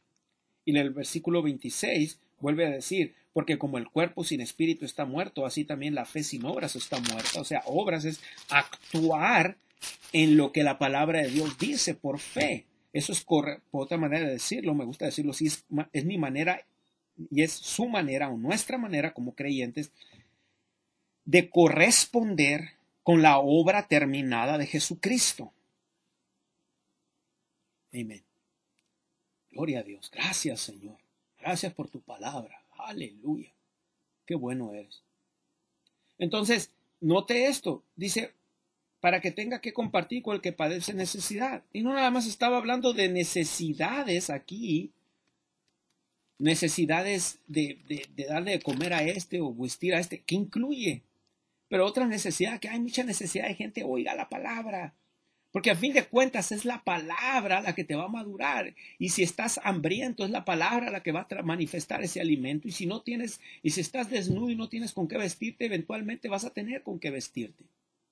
Y en el versículo veintiséis vuelve a decir, porque como el cuerpo sin espíritu está muerto, así también la fe sin obras está muerta. O sea, obras es actuar en lo que la palabra de Dios dice por fe. Eso es correcto, por otra manera de decirlo, me gusta decirlo así, es, es mi manera y es su manera o nuestra manera como creyentes de corresponder con la obra terminada de Jesucristo. Amén. Gloria a Dios. Gracias, Señor. Gracias por tu palabra. Aleluya. Qué bueno eres. Entonces, note esto. Dice, para que tenga que compartir con el que padece necesidad. Y no nada más estaba hablando de necesidades aquí, necesidades de, de, de darle de comer a este o vestir a este, que incluye. Pero otra necesidad, que hay mucha necesidad de gente oiga la palabra. Porque a fin de cuentas es la palabra la que te va a madurar. Y si estás hambriento, es la palabra la que va a manifestar ese alimento. Y si no tienes, y si estás desnudo y no tienes con qué vestirte, eventualmente vas a tener con qué vestirte.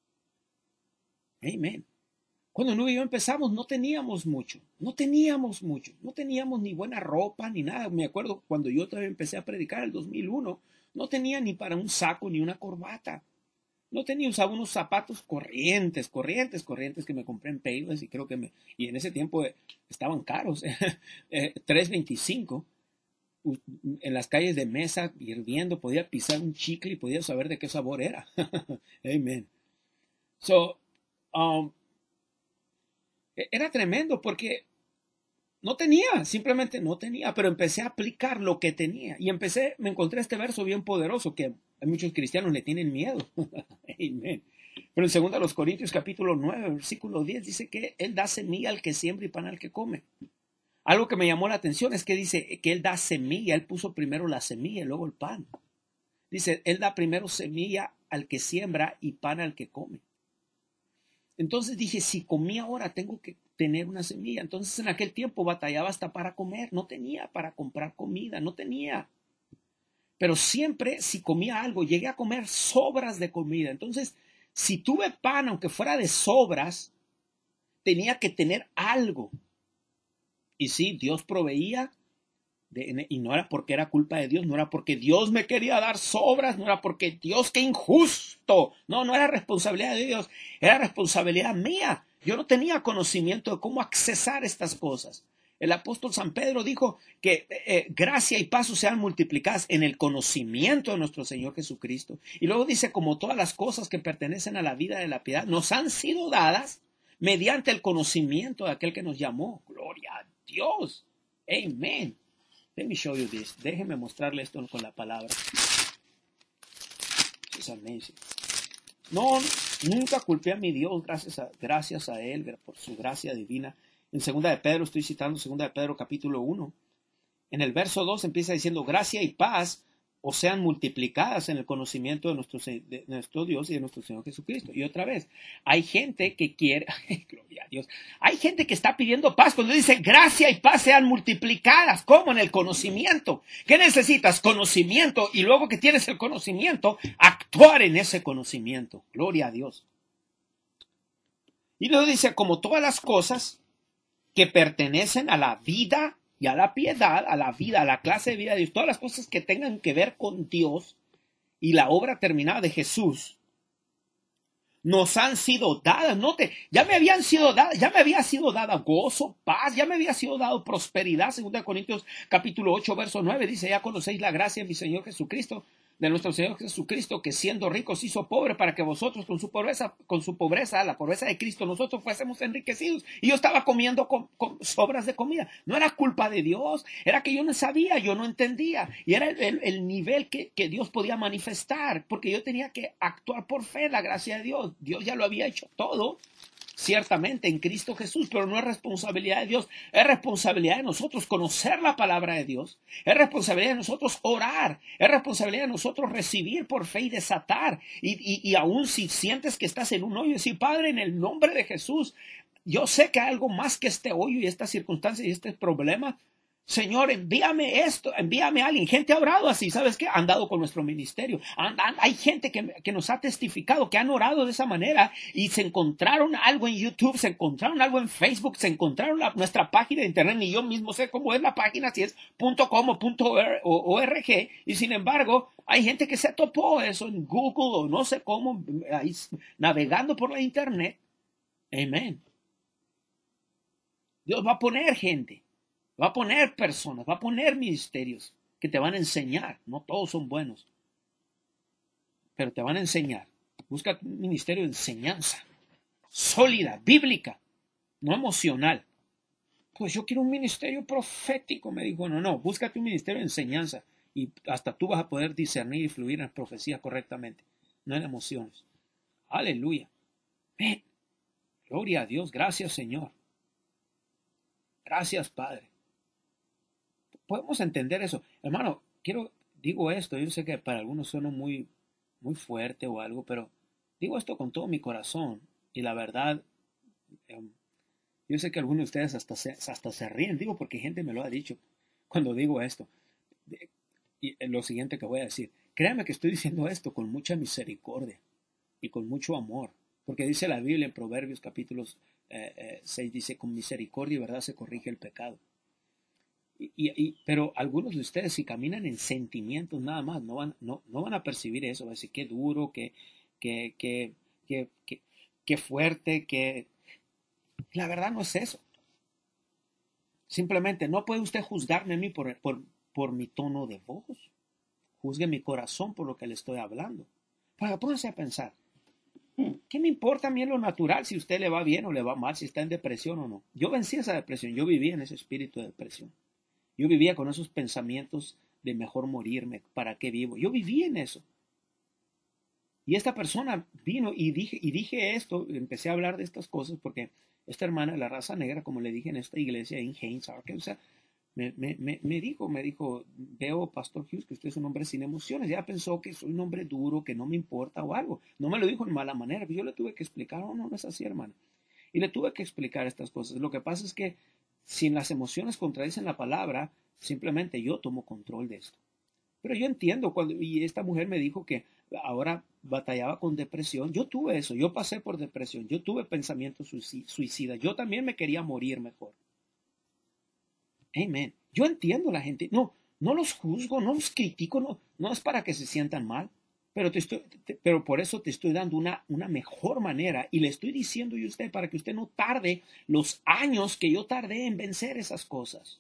Amén. Cuando Nubia y yo empezamos no teníamos mucho, no teníamos mucho, no teníamos ni buena ropa ni nada. Me acuerdo cuando yo todavía empecé a predicar en el dos mil uno, no tenía ni para un saco ni una corbata. No tenía, usaba unos zapatos corrientes, corrientes, corrientes que me compré en Payless y creo que me, y en ese tiempo eh, estaban caros, eh, tres veinticinco. En las calles de Mesa, hirviendo, podía pisar un chicle y podía saber de qué sabor era. Amén. So, um, era tremendo porque no tenía, simplemente no tenía, pero empecé a aplicar lo que tenía y empecé, me encontré este verso bien poderoso que a muchos cristianos le tienen miedo. Amén. Pero en segunda los Corintios capítulo nueve, versículo diez dice que Él da semilla al que siembra y pan al que come. Algo que me llamó la atención es que dice que Él da semilla, Él puso primero la semilla y luego el pan. Dice, Él da primero semilla al que siembra y pan al que come. Entonces dije, si comí ahora, tengo que tener una semilla. Entonces en aquel tiempo batallaba hasta para comer. No tenía para comprar comida, no tenía. Pero siempre, si comía algo, llegué a comer sobras de comida. Entonces, si tuve pan, aunque fuera de sobras, tenía que tener algo. Y sí, Dios proveía. De, y no era porque era culpa de Dios, no era porque Dios me quería dar sobras, no era porque Dios, qué injusto. No, no era responsabilidad de Dios, era responsabilidad mía. Yo no tenía conocimiento de cómo accesar estas cosas. El apóstol San Pedro dijo que eh, gracia y paz sean multiplicadas en el conocimiento de nuestro Señor Jesucristo. Y luego dice, como todas las cosas que pertenecen a la vida de la piedad nos han sido dadas mediante el conocimiento de aquel que nos llamó. Gloria a Dios. Amén. Let me show you this. Déjenme mostrarle esto con la palabra. It's amazing. No, nunca culpé a mi Dios, gracias a, gracias a Él, por su gracia divina. En segunda de Pedro, estoy citando segunda de Pedro capítulo uno. En el verso dos empieza diciendo, gracia y paz o sean multiplicadas en el conocimiento de nuestro, de nuestro Dios y de nuestro Señor Jesucristo. Y otra vez, hay gente que quiere, gloria a Dios, hay gente que está pidiendo paz cuando dice gracia y paz sean multiplicadas. ¿Cómo? En el conocimiento. ¿Qué necesitas? Conocimiento. Y luego que tienes el conocimiento, actuar en ese conocimiento. Gloria a Dios. Y luego dice, como todas las cosas que pertenecen a la vida y a la piedad, a la vida, a la clase de vida de Dios, todas las cosas que tengan que ver con Dios y la obra terminada de Jesús, nos han sido dadas. Note, ya me habían sido dadas, ya me había sido dada gozo, paz, ya me había sido dado prosperidad. Segunda Corintios capítulo ocho, verso nueve, dice, ya conocéis la gracia de mi Señor Jesucristo, de nuestro Señor Jesucristo, que siendo rico se hizo pobre para que vosotros con su pobreza, con su pobreza, la pobreza de Cristo, nosotros fuésemos enriquecidos. Y yo estaba comiendo con, con sobras de comida. No era culpa de Dios, era que yo no sabía, yo no entendía. Y era el, el, el nivel que, que Dios podía manifestar, porque yo tenía que actuar por fe, la gracia de Dios. Dios ya lo había hecho todo, ciertamente en Cristo Jesús, pero no es responsabilidad de Dios, es responsabilidad de nosotros conocer la palabra de Dios, es responsabilidad de nosotros orar, es responsabilidad de nosotros recibir por fe y desatar, y, y, y aún si sientes que estás en un hoyo, decir, Padre, en el nombre de Jesús, yo sé que hay algo más que este hoyo y esta circunstancia y este problema. Señor, envíame esto, envíame a alguien. Gente ha orado así, ¿sabes qué? Han dado con nuestro ministerio. Han, han, hay gente que, que nos ha testificado, que han orado de esa manera y se encontraron algo en YouTube, se encontraron algo en Facebook, se encontraron la, nuestra página de internet. Ni yo mismo sé cómo es la página, si es .com o .org. Y sin embargo, hay gente que se topó eso en Google o no sé cómo, ahí, navegando por la internet. Amén. Dios va a poner gente. Va a poner personas, va a poner ministerios que te van a enseñar. No todos son buenos, pero te van a enseñar. Busca un ministerio de enseñanza, sólida, bíblica, no emocional. Pues yo quiero un ministerio profético, me dijo. No, no, búscate un ministerio de enseñanza y hasta tú vas a poder discernir y fluir en las profecías correctamente, no en emociones. Aleluya. Ven. Gloria a Dios, gracias Señor. Gracias Padre. Podemos entender eso. Hermano, quiero, digo esto, yo sé que para algunos suena muy, muy fuerte o algo, pero digo esto con todo mi corazón. Y la verdad, eh, yo sé que algunos de ustedes hasta se, hasta se ríen, digo porque gente me lo ha dicho cuando digo esto. Y lo siguiente que voy a decir, créanme que estoy diciendo esto con mucha misericordia y con mucho amor, porque dice la Biblia en Proverbios capítulo eh, eh, seis, dice, con misericordia y verdad se corrige el pecado. Y, y, pero algunos de ustedes, si caminan en sentimientos nada más, no van, no, no van a percibir eso. Va a decir, qué duro, qué, qué, qué, qué, qué, qué fuerte, qué... La verdad no es eso. Simplemente no puede usted juzgarme a mí por, por, por mi tono de voz. Juzgue mi corazón por lo que le estoy hablando. Pero pónganse a pensar, ¿qué me importa a mí en lo natural si usted le va bien o le va mal, si está en depresión o no? Yo vencí esa depresión, yo viví en ese espíritu de depresión. Yo vivía con esos pensamientos de mejor morirme, ¿para qué vivo? Yo viví en eso. Y esta persona vino y dije, y dije esto, empecé a hablar de estas cosas porque esta hermana de la raza negra, como le dije en esta iglesia en Haines, Arkansas, me, me, me, me dijo, me dijo, veo, Pastor Hughes, que usted es un hombre sin emociones. Ya pensó que soy un hombre duro, que no me importa o algo. No me lo dijo en mala manera, pero yo le tuve que explicar, oh, no, no es así, hermano. Y le tuve que explicar estas cosas. Lo que pasa es que si las emociones contradicen la palabra, simplemente yo tomo control de esto. Pero yo entiendo, cuando, y esta mujer me dijo que ahora batallaba con depresión. Yo tuve eso, yo pasé por depresión, yo tuve pensamientos suicidas, yo también me quería morir mejor. Amén. Yo entiendo la gente, no, no los juzgo, no los critico, no, no es para que se sientan mal, pero, te estoy, te, pero por eso te estoy dando una, una mejor manera y le estoy diciendo a usted para que usted no tarde los años que yo tardé en vencer esas cosas,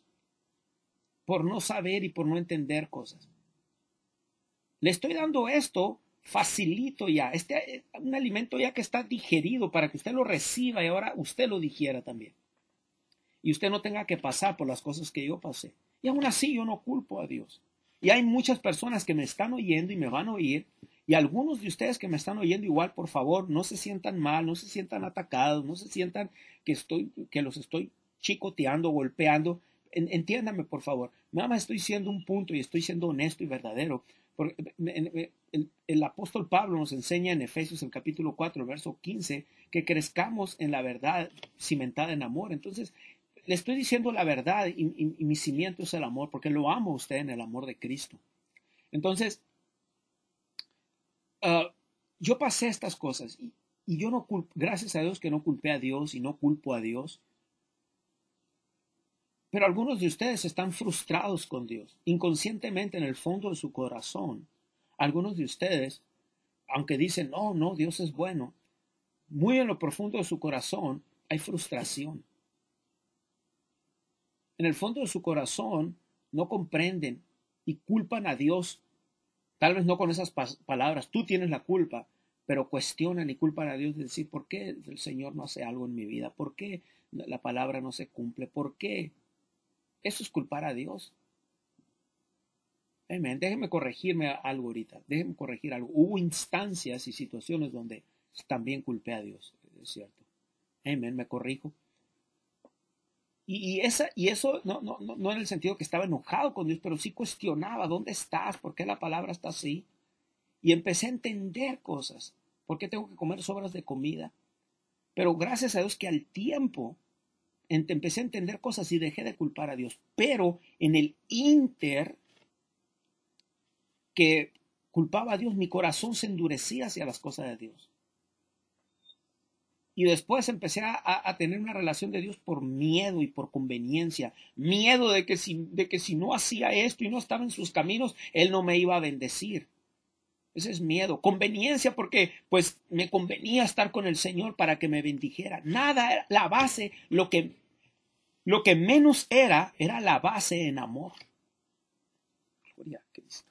por no saber y por no entender cosas. Le estoy dando esto facilito ya, este, un alimento ya que está digerido para que usted lo reciba y ahora usted lo digiera también. Y usted no tenga que pasar por las cosas que yo pasé. Y aún así yo no culpo a Dios. Y hay muchas personas que me están oyendo y me van a oír. Y algunos de ustedes que me están oyendo igual, por favor, no se sientan mal, no se sientan atacados, no se sientan que, estoy, que los estoy chicoteando, golpeando. Entiéndame, por favor. Nada más estoy siendo un punto y estoy siendo honesto y verdadero. Porque el, el, el apóstol Pablo nos enseña en Efesios, el capítulo cuatro, el verso quince, que crezcamos en la verdad cimentada en amor. Entonces, le estoy diciendo la verdad y, y, y mi cimiento es el amor, porque lo amo a usted en el amor de Cristo. Entonces, uh, yo pasé estas cosas y, y yo no culpo, gracias a Dios que no culpé a Dios y no culpo a Dios. Pero algunos de ustedes están frustrados con Dios, inconscientemente en el fondo de su corazón. Algunos de ustedes, aunque dicen, no, no, Dios es bueno, muy en lo profundo de su corazón hay frustración. En el fondo de su corazón no comprenden y culpan a Dios, tal vez no con esas palabras, tú tienes la culpa, pero cuestionan y culpan a Dios de decir, ¿por qué el Señor no hace algo en mi vida? ¿Por qué la palabra no se cumple? ¿Por qué? Eso es culpar a Dios. Amén. Déjenme corregirme algo ahorita. Déjenme corregir algo. Hubo instancias y situaciones donde también culpé a Dios. Es cierto. Amén. Me corrijo. Y, y, esa, y eso no, no, no, no en el sentido que estaba enojado con Dios, pero sí cuestionaba, ¿dónde estás? ¿Por qué la palabra está así? Y empecé a entender cosas. ¿Por qué tengo que comer sobras de comida? Pero gracias a Dios que al tiempo empecé a entender cosas y dejé de culpar a Dios. Pero en el inter que culpaba a Dios, mi corazón se endurecía hacia las cosas de Dios. Y después empecé a, a tener una relación de Dios por miedo y por conveniencia. Miedo de que, si, de que si no hacía esto y no estaba en sus caminos, Él no me iba a bendecir. Ese es miedo. Conveniencia porque pues me convenía estar con el Señor para que me bendijera. Nada era la base, lo que, lo que menos era, era la base en amor. Gloria a Cristo.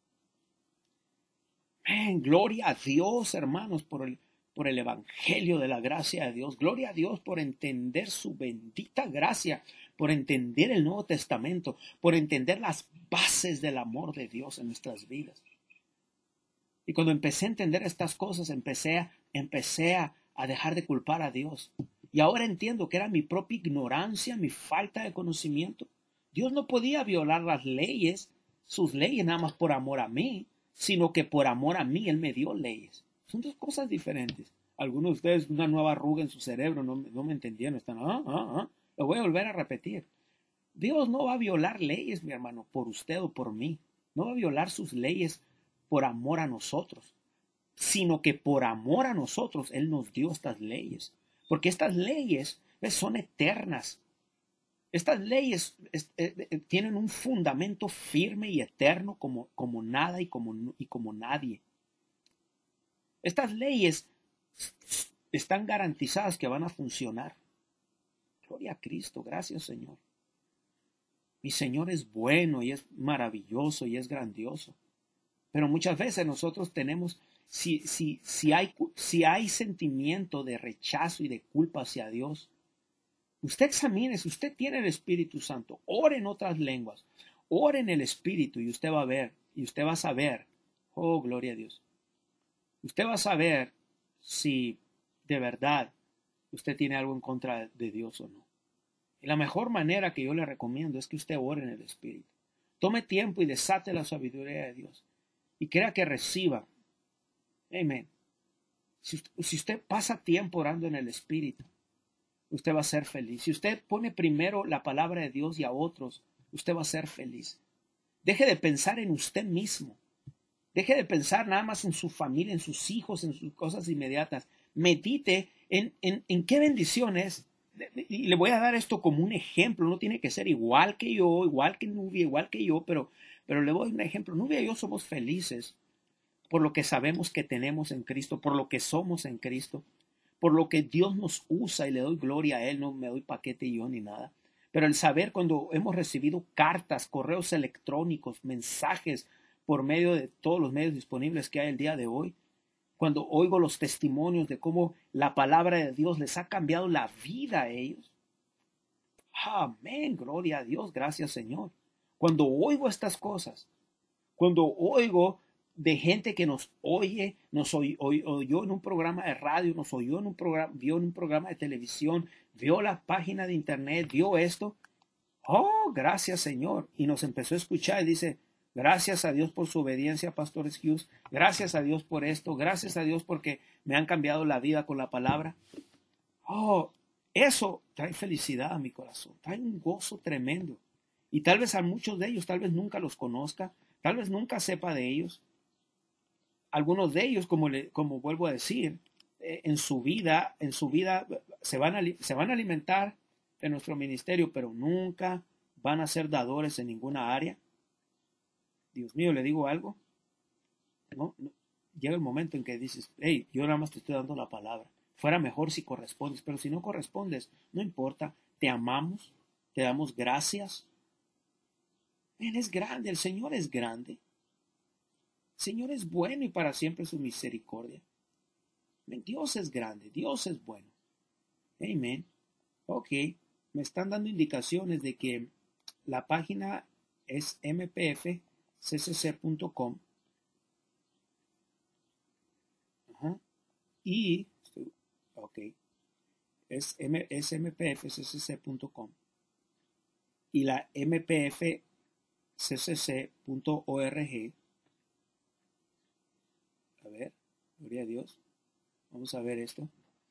Man, gloria a Dios, hermanos, por el, por el evangelio de la gracia de Dios. Gloria a Dios por entender su bendita gracia, por entender el Nuevo Testamento, por entender las bases del amor de Dios en nuestras vidas. Y cuando empecé a entender estas cosas, empecé a, empecé a, a dejar de culpar a Dios. Y ahora entiendo que era mi propia ignorancia, mi falta de conocimiento. Dios no podía violar las leyes, sus leyes nada más por amor a mí, sino que por amor a mí Él me dio leyes. Son dos cosas diferentes. Algunos de ustedes una nueva arruga en su cerebro, no, no me entendieron, están, ah, ah, ah. Lo voy a volver a repetir. Dios no va a violar leyes, mi hermano, por usted o por mí. No va a violar sus leyes por amor a nosotros, sino que por amor a nosotros Él nos dio estas leyes, porque estas leyes ¿ves? Son eternas. Estas leyes es, eh, eh, tienen un fundamento firme y eterno como, como nada y como, y como nadie. Estas leyes están garantizadas que van a funcionar. Gloria a Cristo, gracias Señor. Mi Señor es bueno y es maravilloso y es grandioso. Pero muchas veces nosotros tenemos, si, si, si, hay, si hay sentimiento de rechazo y de culpa hacia Dios, usted examine, si usted tiene el Espíritu Santo, ore en otras lenguas, ore en el Espíritu y usted va a ver, y usted va a saber, oh, gloria a Dios, usted va a saber si de verdad usted tiene algo en contra de Dios o no. Y la mejor manera que yo le recomiendo es que usted ore en el Espíritu. Tome tiempo y desate la sabiduría de Dios. Y crea que reciba. Amén. Si, si usted pasa tiempo orando en el Espíritu, usted va a ser feliz. Si usted pone primero la palabra de Dios y a otros, usted va a ser feliz. Deje de pensar en usted mismo. Deje de pensar nada más en su familia, en sus hijos, en sus cosas inmediatas. Medite en, en, en qué bendición es. Y le voy a dar esto como un ejemplo. No tiene que ser igual que yo, igual que Nubia, igual que yo, pero... Pero le doy un ejemplo. Nubia y yo somos felices por lo que sabemos que tenemos en Cristo, por lo que somos en Cristo, por lo que Dios nos usa y le doy gloria a Él. No me doy paquete yo ni nada. Pero el saber cuando hemos recibido cartas, correos electrónicos, mensajes por medio de todos los medios disponibles que hay el día de hoy, cuando oigo los testimonios de cómo la palabra de Dios les ha cambiado la vida a ellos. Amén, gloria a Dios, gracias Señor. Cuando oigo estas cosas, cuando oigo de gente que nos oye, nos oy, oy, oyó en un programa de radio, nos oyó en un programa, vio en un programa de televisión, vio la página de internet, vio esto. Oh, gracias Señor. Y nos empezó a escuchar y dice, gracias a Dios por su obediencia, Pastor Hughes. Gracias a Dios por esto. Gracias a Dios porque me han cambiado la vida con la palabra. Oh, eso trae felicidad a mi corazón. Trae un gozo tremendo. Y tal vez a muchos de ellos, tal vez nunca los conozca, tal vez nunca sepa de ellos. Algunos de ellos, como, le, como vuelvo a decir, eh, en su vida, en su vida se van, a, se van a alimentar de nuestro ministerio, pero nunca van a ser dadores en ninguna área. Dios mío, le digo algo. No, no. Llega el momento en que dices, hey, yo nada más te estoy dando la palabra. Fuera mejor si correspondes, pero si no correspondes, no importa. Te amamos, te damos gracias. Él es grande, el Señor es grande. El Señor es bueno y para siempre su misericordia. Dios es grande, Dios es bueno. Amén. Ok, me están dando indicaciones de que la página es m p f c c c punto com. Ajá. Y, ok, es, M, es m p f c c c punto com. Y la m p f c c c punto org. A ver, gloria a Dios. Vamos a ver esto.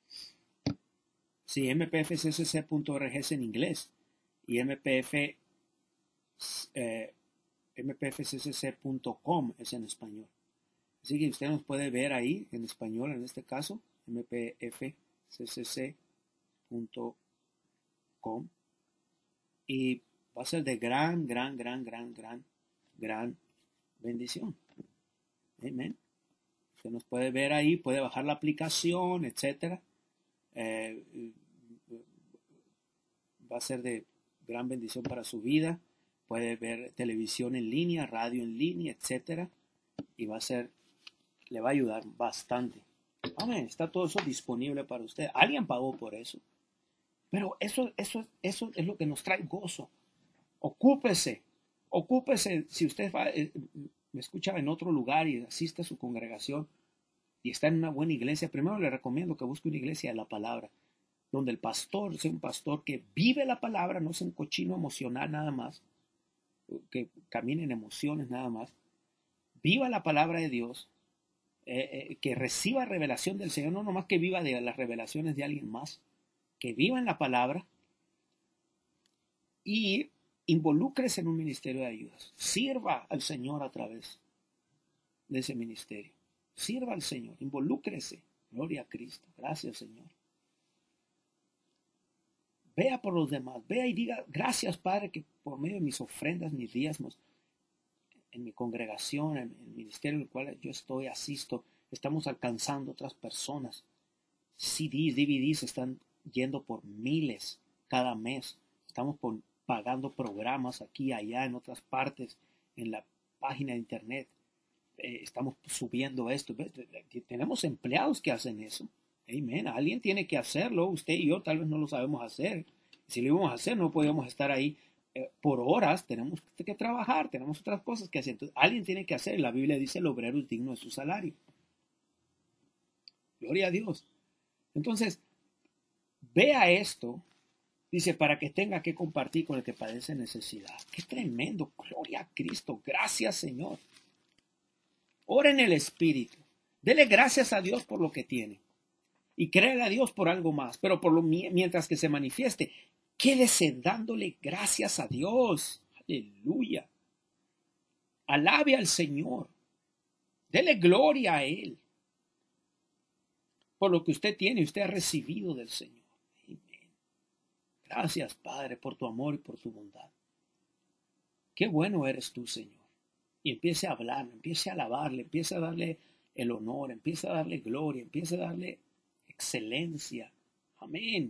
Sí, m p f c c c punto org es en inglés y mpf, eh, m p f c c c punto com es en español. Así que usted nos puede ver ahí en español, en este caso, m p f c c c punto com. Y va a ser de gran, gran, gran, gran, gran, gran bendición. Amén. Usted nos puede ver ahí, puede bajar la aplicación, etcétera. Eh, va a ser de gran bendición para su vida. Puede ver televisión en línea, radio en línea, etcétera. Y va a ser, le va a ayudar bastante. Amén. Está todo eso disponible para usted. Alguien pagó por eso. Pero eso, eso, eso es lo que nos trae gozo. Ocúpese, ocúpese. Si usted va, eh, me escucha en otro lugar y asiste a su congregación y está en una buena iglesia, primero le recomiendo que busque una iglesia de la palabra, donde el pastor sea un pastor que vive la palabra, no sea un cochino emocional nada más, que camine en emociones nada más, viva la palabra de Dios, eh, eh, que reciba revelación del Señor, no nomás que viva de las revelaciones de alguien más, que viva en la palabra y involúcrese en un ministerio de ayudas. Sirva al Señor a través de ese ministerio. Sirva al Señor, involúcrese. Gloria a Cristo. Gracias, Señor. Vea por los demás, vea y diga, gracias, Padre, que por medio de mis ofrendas, mis diezmos, en mi congregación, en el ministerio en el cual yo estoy, asisto, estamos alcanzando otras personas. C Ds, D V Ds están yendo por miles cada mes. Estamos por, pagando programas aquí, allá, en otras partes, en la página de internet. Eh, estamos subiendo esto. Tenemos empleados que hacen eso. Amén. Alguien tiene que hacerlo. Usted y yo tal vez no lo sabemos hacer. Si lo íbamos a hacer, no podíamos estar ahí eh, por horas. Tenemos que trabajar, tenemos otras cosas que hacer. Entonces, alguien tiene que hacer. La Biblia dice: el obrero es digno de su salario. Gloria a Dios. Entonces, vea esto. Dice, para que tenga que compartir con el que padece necesidad. ¡Qué tremendo! Gloria a Cristo. Gracias, Señor. Ora en el Espíritu. Dele gracias a Dios por lo que tiene. Y créele a Dios por algo más. Pero por lo mientras que se manifieste, quédese dándole gracias a Dios. Aleluya. Alabe al Señor. Dele gloria a Él. Por lo que usted tiene, usted ha recibido del Señor. Gracias, Padre, por tu amor y por tu bondad. Qué bueno eres tú, Señor. Y empiece a hablar, empiece a alabarle, empiece a darle el honor, empiece a darle gloria, empiece a darle excelencia. Amén.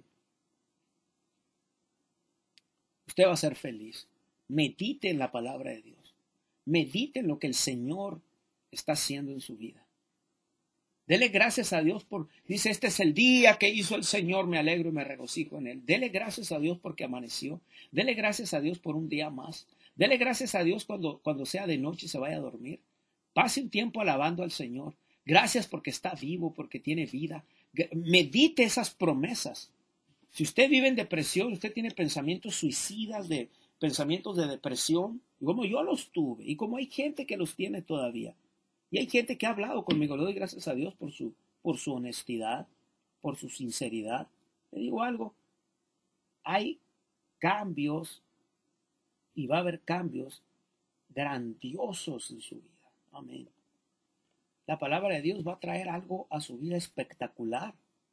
Usted va a ser feliz. Medite en la palabra de Dios. Medite en lo que el Señor está haciendo en su vida. Dele gracias a Dios por, dice, este es el día que hizo el Señor, me alegro y me regocijo en él. Dele gracias a Dios porque amaneció. Dele gracias a Dios por un día más. Dele gracias a Dios cuando, cuando sea de noche y se vaya a dormir. Pase un tiempo alabando al Señor. Gracias porque está vivo, porque tiene vida. Medite esas promesas. Si usted vive en depresión, usted tiene pensamientos suicidas, de pensamientos de depresión, como yo los tuve y como hay gente que los tiene todavía. Y hay gente que ha hablado conmigo, le doy gracias a Dios por su, por su honestidad, por su sinceridad. Le digo algo, hay cambios y va a haber cambios grandiosos en su vida. Amén. La palabra de Dios va a traer algo a su vida espectacular.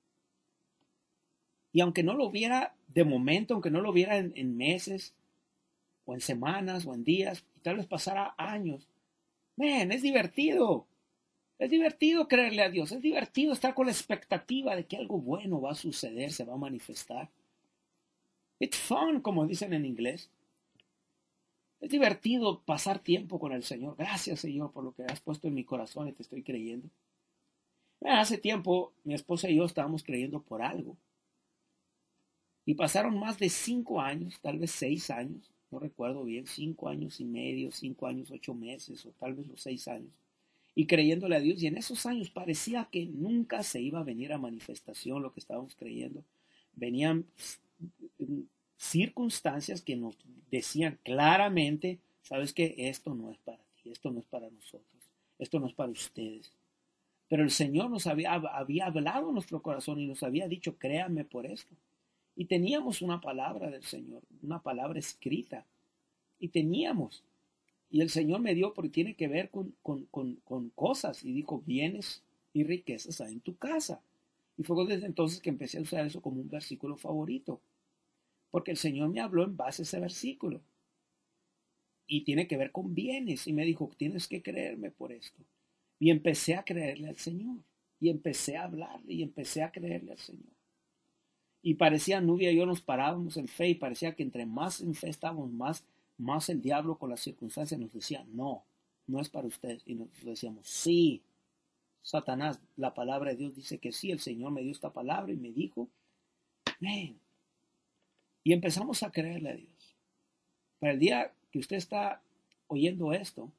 Y aunque no lo viera de momento, aunque no lo viera en, en meses, o en semanas, o en días, y tal vez pasara años, man, es divertido. Es divertido creerle a Dios. Es divertido estar con la expectativa de que algo bueno va a suceder, se va a manifestar. It's fun, como dicen en inglés. Es divertido pasar tiempo con el Señor. Gracias, Señor, por lo que has puesto en mi corazón y te estoy creyendo. Man, hace tiempo, mi esposa y yo estábamos creyendo por algo. Y pasaron más de cinco años, tal vez seis años, no recuerdo bien, cinco años y medio, cinco años, ocho meses, o tal vez los seis años. Y creyéndole a Dios, y en esos años parecía que nunca se iba a venir a manifestación lo que estábamos creyendo. Venían circunstancias que nos decían claramente, sabes que esto no es para ti, esto no es para nosotros, esto no es para ustedes. Pero el Señor nos había, había hablado en nuestro corazón y nos había dicho, créanme por esto. Y teníamos una palabra del Señor, una palabra escrita. Y teníamos. Y el Señor me dio porque tiene que ver con, con, con, con cosas. Y dijo, bienes y riquezas hay en tu casa. Y fue desde entonces que empecé a usar eso como un versículo favorito. Porque el Señor me habló en base a ese versículo. Y tiene que ver con bienes. Y me dijo, tienes que creerme por esto. Y empecé a creerle al Señor. Y empecé a hablarle y empecé a creerle al Señor. Y parecía, Nubia y yo nos parábamos en fe y parecía que entre más en fe estábamos, más, más el diablo con las circunstancias nos decía, no, no es para ustedes. Y nosotros decíamos, sí, Satanás, la palabra de Dios dice que sí, el Señor me dio esta palabra y me dijo, ven. Y empezamos a creerle a Dios. Para el día que usted está oyendo esto,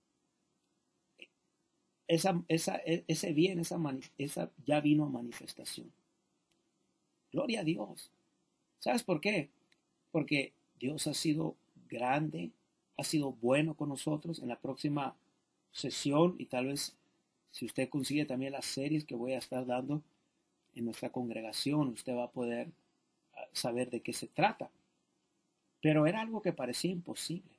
esa, esa, ese bien, esa, esa ya vino a manifestación. Gloria a Dios. ¿Sabes por qué? Porque Dios ha sido grande, ha sido bueno con nosotros. En la próxima sesión, y tal vez si usted consigue también las series que voy a estar dando en nuestra congregación, usted va a poder saber de qué se trata. Pero era algo que parecía imposible.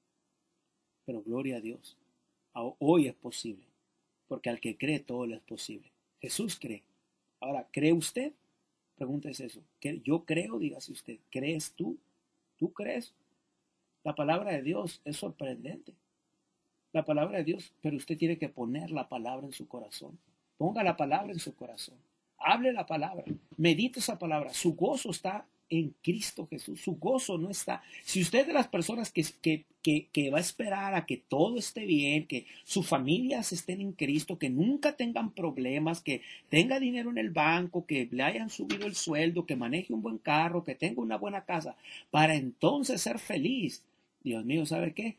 Pero gloria a Dios. Hoy es posible. Porque al que cree todo le es posible. Jesús cree. Ahora, ¿cree usted? Pregúntese eso. Yo creo, dígase usted. ¿Crees tú? ¿Tú crees? La palabra de Dios es sorprendente. La palabra de Dios, pero usted tiene que poner la palabra en su corazón. Ponga la palabra en su corazón. Hable la palabra. Medite esa palabra. Su gozo está en Cristo Jesús. Su gozo no está. Si usted es de las personas que, que, que, que va a esperar a que todo esté bien, que sus familias estén en Cristo, que nunca tengan problemas, que tenga dinero en el banco, que le hayan subido el sueldo, que maneje un buen carro, que tenga una buena casa, para entonces ser feliz. Dios mío, ¿sabe qué?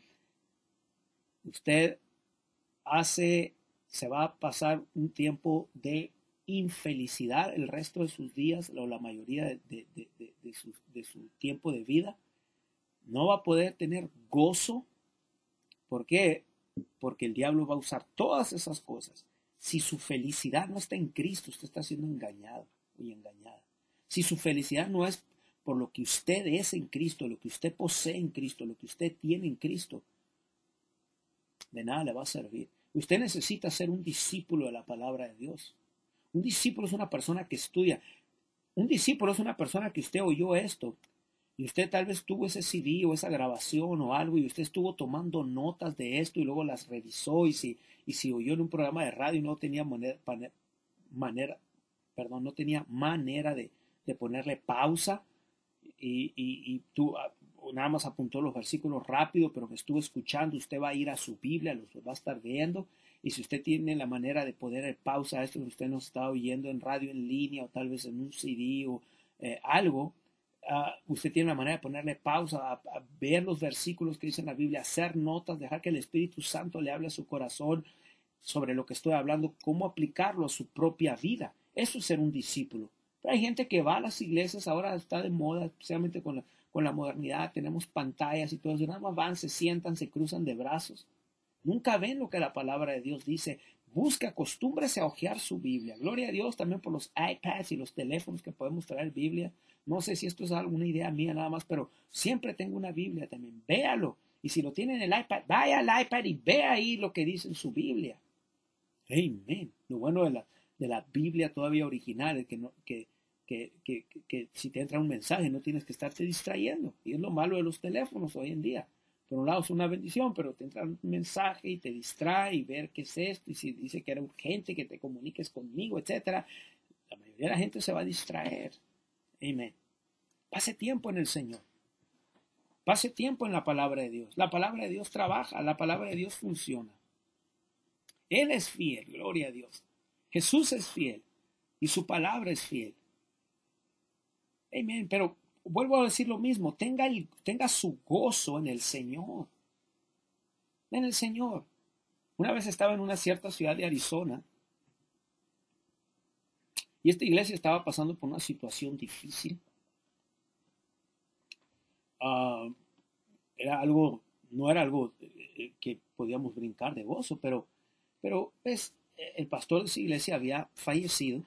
Usted hace, se va a pasar un tiempo de infelicidad el resto de sus días o la mayoría de, de, de, de, de, su, de su tiempo de vida. No va a poder tener gozo. ¿Por qué? Porque el diablo va a usar todas esas cosas. Si su felicidad no está en Cristo, usted está siendo engañado y engañada. Si su felicidad no es por lo que usted es en Cristo, lo que usted posee en Cristo, lo que usted tiene en Cristo, de nada le va a servir. Usted necesita ser un discípulo de la palabra de Dios. Un discípulo es una persona que estudia. Un discípulo es una persona que usted oyó esto y usted tal vez tuvo ese C D o esa grabación o algo y usted estuvo tomando notas de esto y luego las revisó y si, y si oyó en un programa de radio y no tenía manera, manera, perdón, no tenía manera de, de ponerle pausa y, y, y tú nada más apuntó los versículos rápido, pero me estuvo escuchando, usted va a ir a su Biblia, los va a estar viendo, y si usted tiene la manera de poder pausa a esto que usted nos está oyendo en radio en línea o tal vez en un C D o eh, algo, uh, usted tiene la manera de ponerle pausa, a, a ver los versículos que dice en la Biblia, hacer notas, dejar que el Espíritu Santo le hable a su corazón sobre lo que estoy hablando, cómo aplicarlo a su propia vida. Eso es ser un discípulo. Pero hay gente que va a las iglesias, ahora está de moda, especialmente con la, con la modernidad, tenemos pantallas y todo eso, nada más van, se sientan, se cruzan de brazos. Nunca ven lo que la palabra de Dios dice. Busca, acostúmbrese a hojear su Biblia. Gloria a Dios también por los iPads y los teléfonos que podemos traer Biblia. No sé si esto es alguna idea mía nada más, pero siempre tengo una Biblia también. Véalo. Y si lo tiene en el iPad, vaya al iPad y ve ahí lo que dice en su Biblia. Amén. Lo bueno de la, de la Biblia todavía original es que, no, que, que, que, que, que si te entra un mensaje no tienes que estarte distrayendo. Y es lo malo de los teléfonos hoy en día. Por un lado es una bendición, pero te entra un mensaje y te distrae y ver qué es esto, y si dice que era urgente que te comuniques conmigo, etcétera. La mayoría de la gente se va a distraer. Amén. Pase tiempo en el Señor. Pase tiempo en la palabra de Dios. La palabra de Dios trabaja, la palabra de Dios funciona. Él es fiel, gloria a Dios. Jesús es fiel y su palabra es fiel. Amén, pero vuelvo a decir lo mismo, tenga, el, tenga su gozo en el Señor. En el Señor. Una vez estaba en una cierta ciudad de Arizona y esta iglesia estaba pasando por una situación difícil. Uh, era algo, no era algo que podíamos brincar de gozo, pero, pero pues, el pastor de esa iglesia había fallecido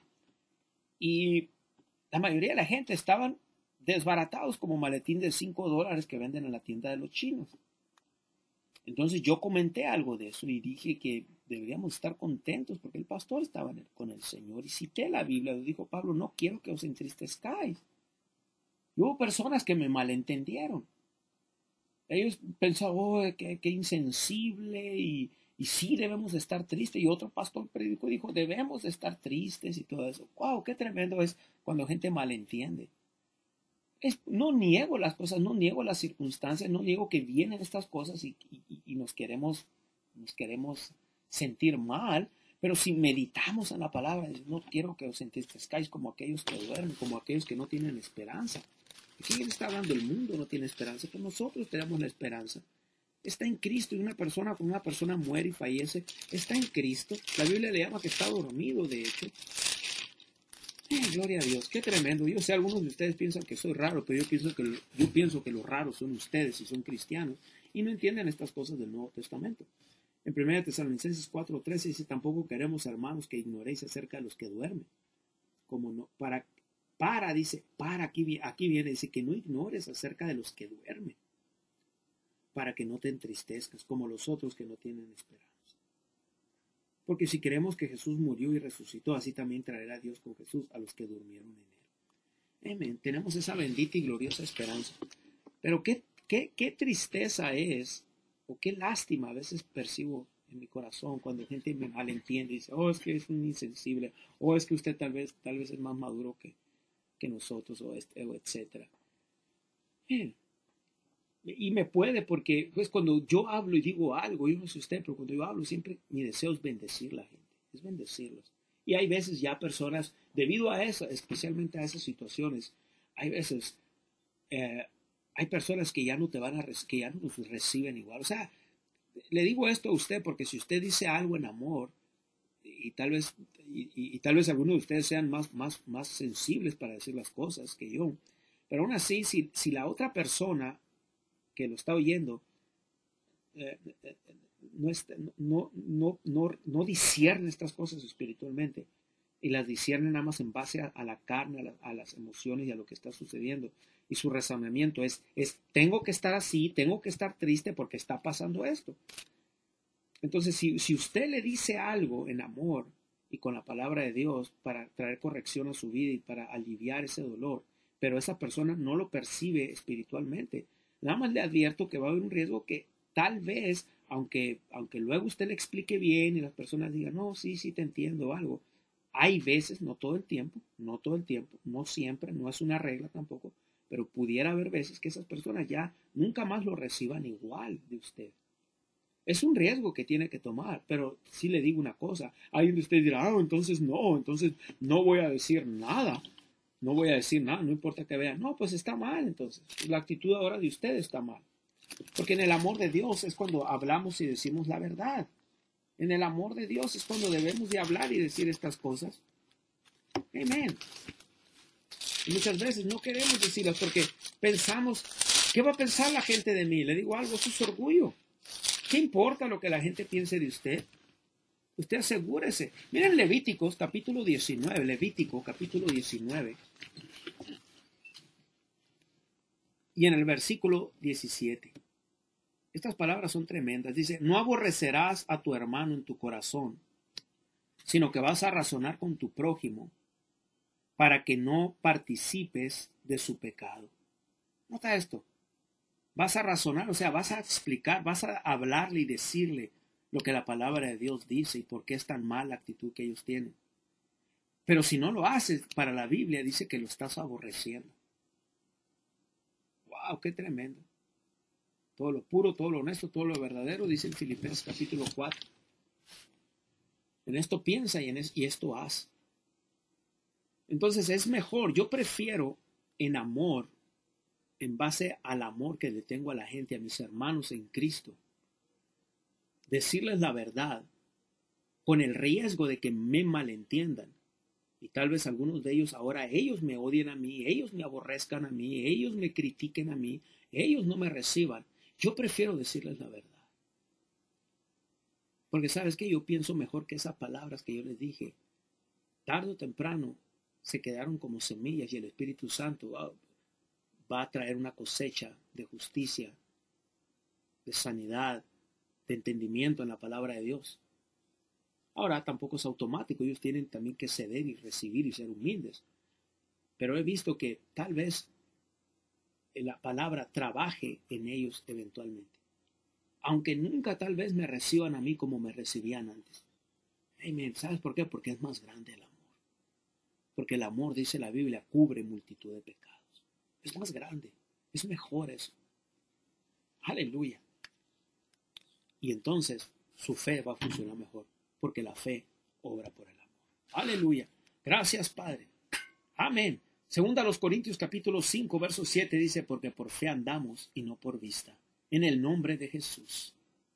y la mayoría de la gente estaban desbaratados como maletín de cinco dólares que venden en la tienda de los chinos. Entonces yo comenté algo de eso y dije que deberíamos estar contentos porque el pastor estaba con el Señor y cité la Biblia. Le dijo Pablo, no quiero que os entristezcáis. Y hubo personas que me malentendieron. Ellos pensaban, oh, qué, qué insensible y, y sí debemos estar tristes. Y otro pastor predicó y dijo, debemos estar tristes y todo eso. Wow, qué tremendo es cuando gente malentiende. Es, no niego las cosas, no niego las circunstancias, no niego que vienen estas cosas y, y, y nos queremos, nos queremos sentir mal, pero si meditamos en la palabra, no quiero que os entristezcáis como aquellos que duermen, como aquellos que no tienen esperanza. Aquí está hablando, el mundo no tiene esperanza, pero nosotros tenemos la esperanza. Está en Cristo y una persona, cuando una persona muere y fallece, está en Cristo. La Biblia le llama que está dormido, de hecho. Eh, gloria a Dios, qué tremendo. Yo sé, algunos de ustedes piensan que soy raro, pero yo pienso que, yo pienso que los raros son ustedes y son cristianos y no entienden estas cosas del Nuevo Testamento. En primera Tesalonicenses cuatro trece dice, tampoco queremos, hermanos, que ignoréis acerca de los que duermen. Como no, para, para, dice, para, aquí, aquí viene, dice, que no ignores acerca de los que duermen, para que no te entristezcas, como los otros que no tienen esperanza. Porque si creemos que Jesús murió y resucitó, así también traerá Dios con Jesús a los que durmieron en él. Amén. Tenemos esa bendita y gloriosa esperanza. Pero qué, qué, qué tristeza es, o qué lástima a veces percibo en mi corazón cuando gente me malentiende y dice, oh, es que es un insensible, o es que usted tal vez, tal vez es más maduro que, que nosotros, o, este, o etcétera. Bien. Y me puede porque pues cuando yo hablo y digo algo, yo no sé usted, pero cuando yo hablo siempre mi deseo es bendecir a la gente, es bendecirlos. Y hay veces ya personas, debido a eso, especialmente a esas situaciones, hay veces, eh, hay personas que ya no te van a, que ya no los reciben igual. O sea, le digo esto a usted porque si usted dice algo en amor, y tal vez, y, y, y tal vez algunos de ustedes sean más, más, más sensibles para decir las cosas que yo, pero aún así, si, si la otra persona que lo está oyendo, eh, eh, no, está, no, no, no, no discierne estas cosas espiritualmente y las discierne nada más en base a, a la carne, a, la, a las emociones y a lo que está sucediendo. Y su razonamiento es, es, tengo que estar así, tengo que estar triste porque está pasando esto. Entonces, si, si usted le dice algo en amor y con la palabra de Dios para traer corrección a su vida y para aliviar ese dolor, pero esa persona no lo percibe espiritualmente, nada más le advierto que va a haber un riesgo que tal vez, aunque, aunque luego usted le explique bien y las personas digan, no, sí, sí te entiendo algo, hay veces, no todo el tiempo, no todo el tiempo, no siempre, no es una regla tampoco, pero pudiera haber veces que esas personas ya nunca más lo reciban igual de usted. Es un riesgo que tiene que tomar, pero sí le digo una cosa, alguien de usted dirá, ah, entonces no, entonces no voy a decir nada, no voy a decir nada, no importa que vean, no, pues está mal entonces, la actitud ahora de usted está mal, porque en el amor de Dios es cuando hablamos y decimos la verdad, en el amor de Dios es cuando debemos de hablar y decir estas cosas, amén. Y muchas veces no queremos decirlas porque pensamos, ¿qué va a pensar la gente de mí? Le digo algo, eso es orgullo. ¿Qué importa lo que la gente piense de usted? Usted asegúrese. Miren Levíticos capítulo diecinueve, Levítico capítulo diecinueve. Y en el versículo diecisiete. Estas palabras son tremendas. Dice, no aborrecerás a tu hermano en tu corazón, sino que vas a razonar con tu prójimo para que no participes de su pecado. Nota esto. Vas a razonar, o sea, vas a explicar, vas a hablarle y decirle lo que la palabra de Dios dice y por qué es tan mala actitud que ellos tienen. Pero si no lo haces, para la Biblia dice que lo estás aborreciendo. ¡Wow! ¡Qué tremendo! Todo lo puro, todo lo honesto, todo lo verdadero, dice en Filipenses capítulo cuatro. En esto piensa y en es, y esto haz. Entonces es mejor, yo prefiero en amor, en base al amor que le tengo a la gente, a mis hermanos en Cristo, decirles la verdad con el riesgo de que me malentiendan. Y tal vez algunos de ellos ahora, ellos me odien a mí, ellos me aborrezcan a mí, ellos me critiquen a mí, ellos no me reciban. Yo prefiero decirles la verdad. Porque sabes que yo pienso mejor que esas palabras que yo les dije, tarde o temprano, se quedaron como semillas y el Espíritu Santo va, va a traer una cosecha de justicia, de sanidad, de entendimiento en la palabra de Dios. Ahora tampoco es automático, ellos tienen también que ceder y recibir y ser humildes. Pero he visto que tal vez la palabra trabaje en ellos eventualmente. Aunque nunca tal vez me reciban a mí como me recibían antes. Amén. ¿Sabes por qué? Porque es más grande el amor. Porque el amor, dice la Biblia, cubre multitud de pecados. Es más grande, es mejor eso. Aleluya. Y entonces su fe va a funcionar mejor, porque la fe obra por el amor. Aleluya. Gracias, Padre. Amén. Segunda a los Corintios capítulo cinco, verso siete dice, porque por fe andamos y no por vista. En el nombre de Jesús.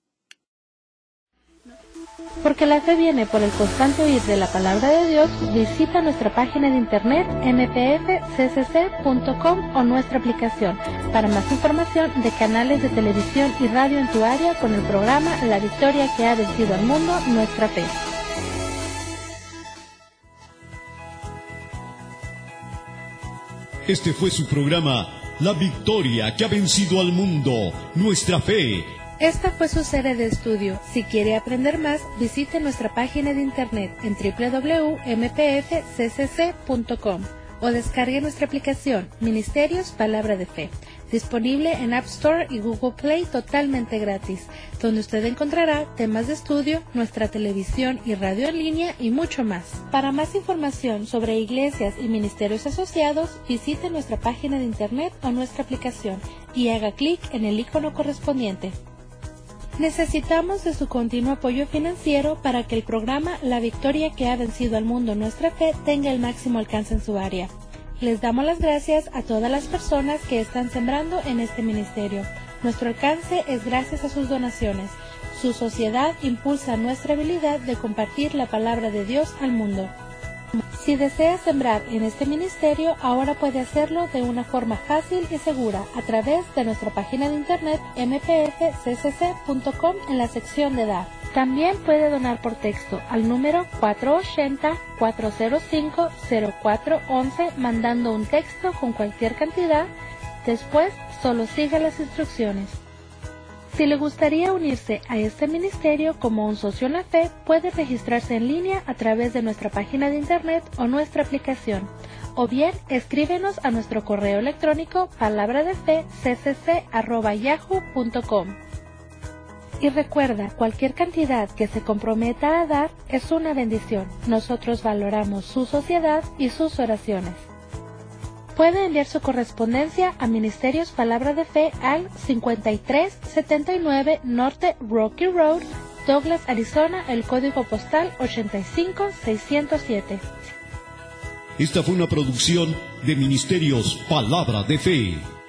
Porque la fe viene por el constante oír de la palabra de Dios, visita nuestra página de internet m p f c c c punto com o nuestra aplicación para más información de canales de televisión y radio en tu área con el programa La Victoria que ha vencido al mundo, nuestra fe. Este fue su programa La Victoria que ha vencido al mundo, nuestra fe. Esta fue su serie de estudio. Si quiere aprender más, visite nuestra página de internet en w w w punto m p f c c c punto com o descargue nuestra aplicación Ministerios Palabra de Fe, disponible en App Store y Google Play totalmente gratis, donde usted encontrará temas de estudio, nuestra televisión y radio en línea y mucho más. Para más información sobre iglesias y ministerios asociados, visite nuestra página de internet o nuestra aplicación y haga clic en el icono correspondiente. Necesitamos de su continuo apoyo financiero para que el programa La Victoria que ha vencido al mundo, nuestra fe, tenga el máximo alcance en su área. Les damos las gracias a todas las personas que están sembrando en este ministerio. Nuestro alcance es gracias a sus donaciones. Su sociedad impulsa nuestra habilidad de compartir la palabra de Dios al mundo. Si desea sembrar en este ministerio, ahora puede hacerlo de una forma fácil y segura a través de nuestra página de internet m p f c c c punto com en la sección de dar. También puede donar por texto al número cuatro ocho cero, cuatro cero cinco, cero cuatro uno uno mandando un texto con cualquier cantidad. Después, solo siga las instrucciones. Si le gustaría unirse a este ministerio como un socio en la fe, puede registrarse en línea a través de nuestra página de internet o nuestra aplicación, o bien escríbenos a nuestro correo electrónico palabradefe.ccc arroba yahoo punto com. Y recuerda, cualquier cantidad que se comprometa a dar es una bendición. Nosotros valoramos su sociedad y sus oraciones. Puede enviar su correspondencia a Ministerios Palabra de Fe al cincuenta y tres setenta y nueve Norte Rocky Road, Douglas, Arizona, el código postal ochenta y cinco seiscientos siete. Esta fue una producción de Ministerios Palabra de Fe.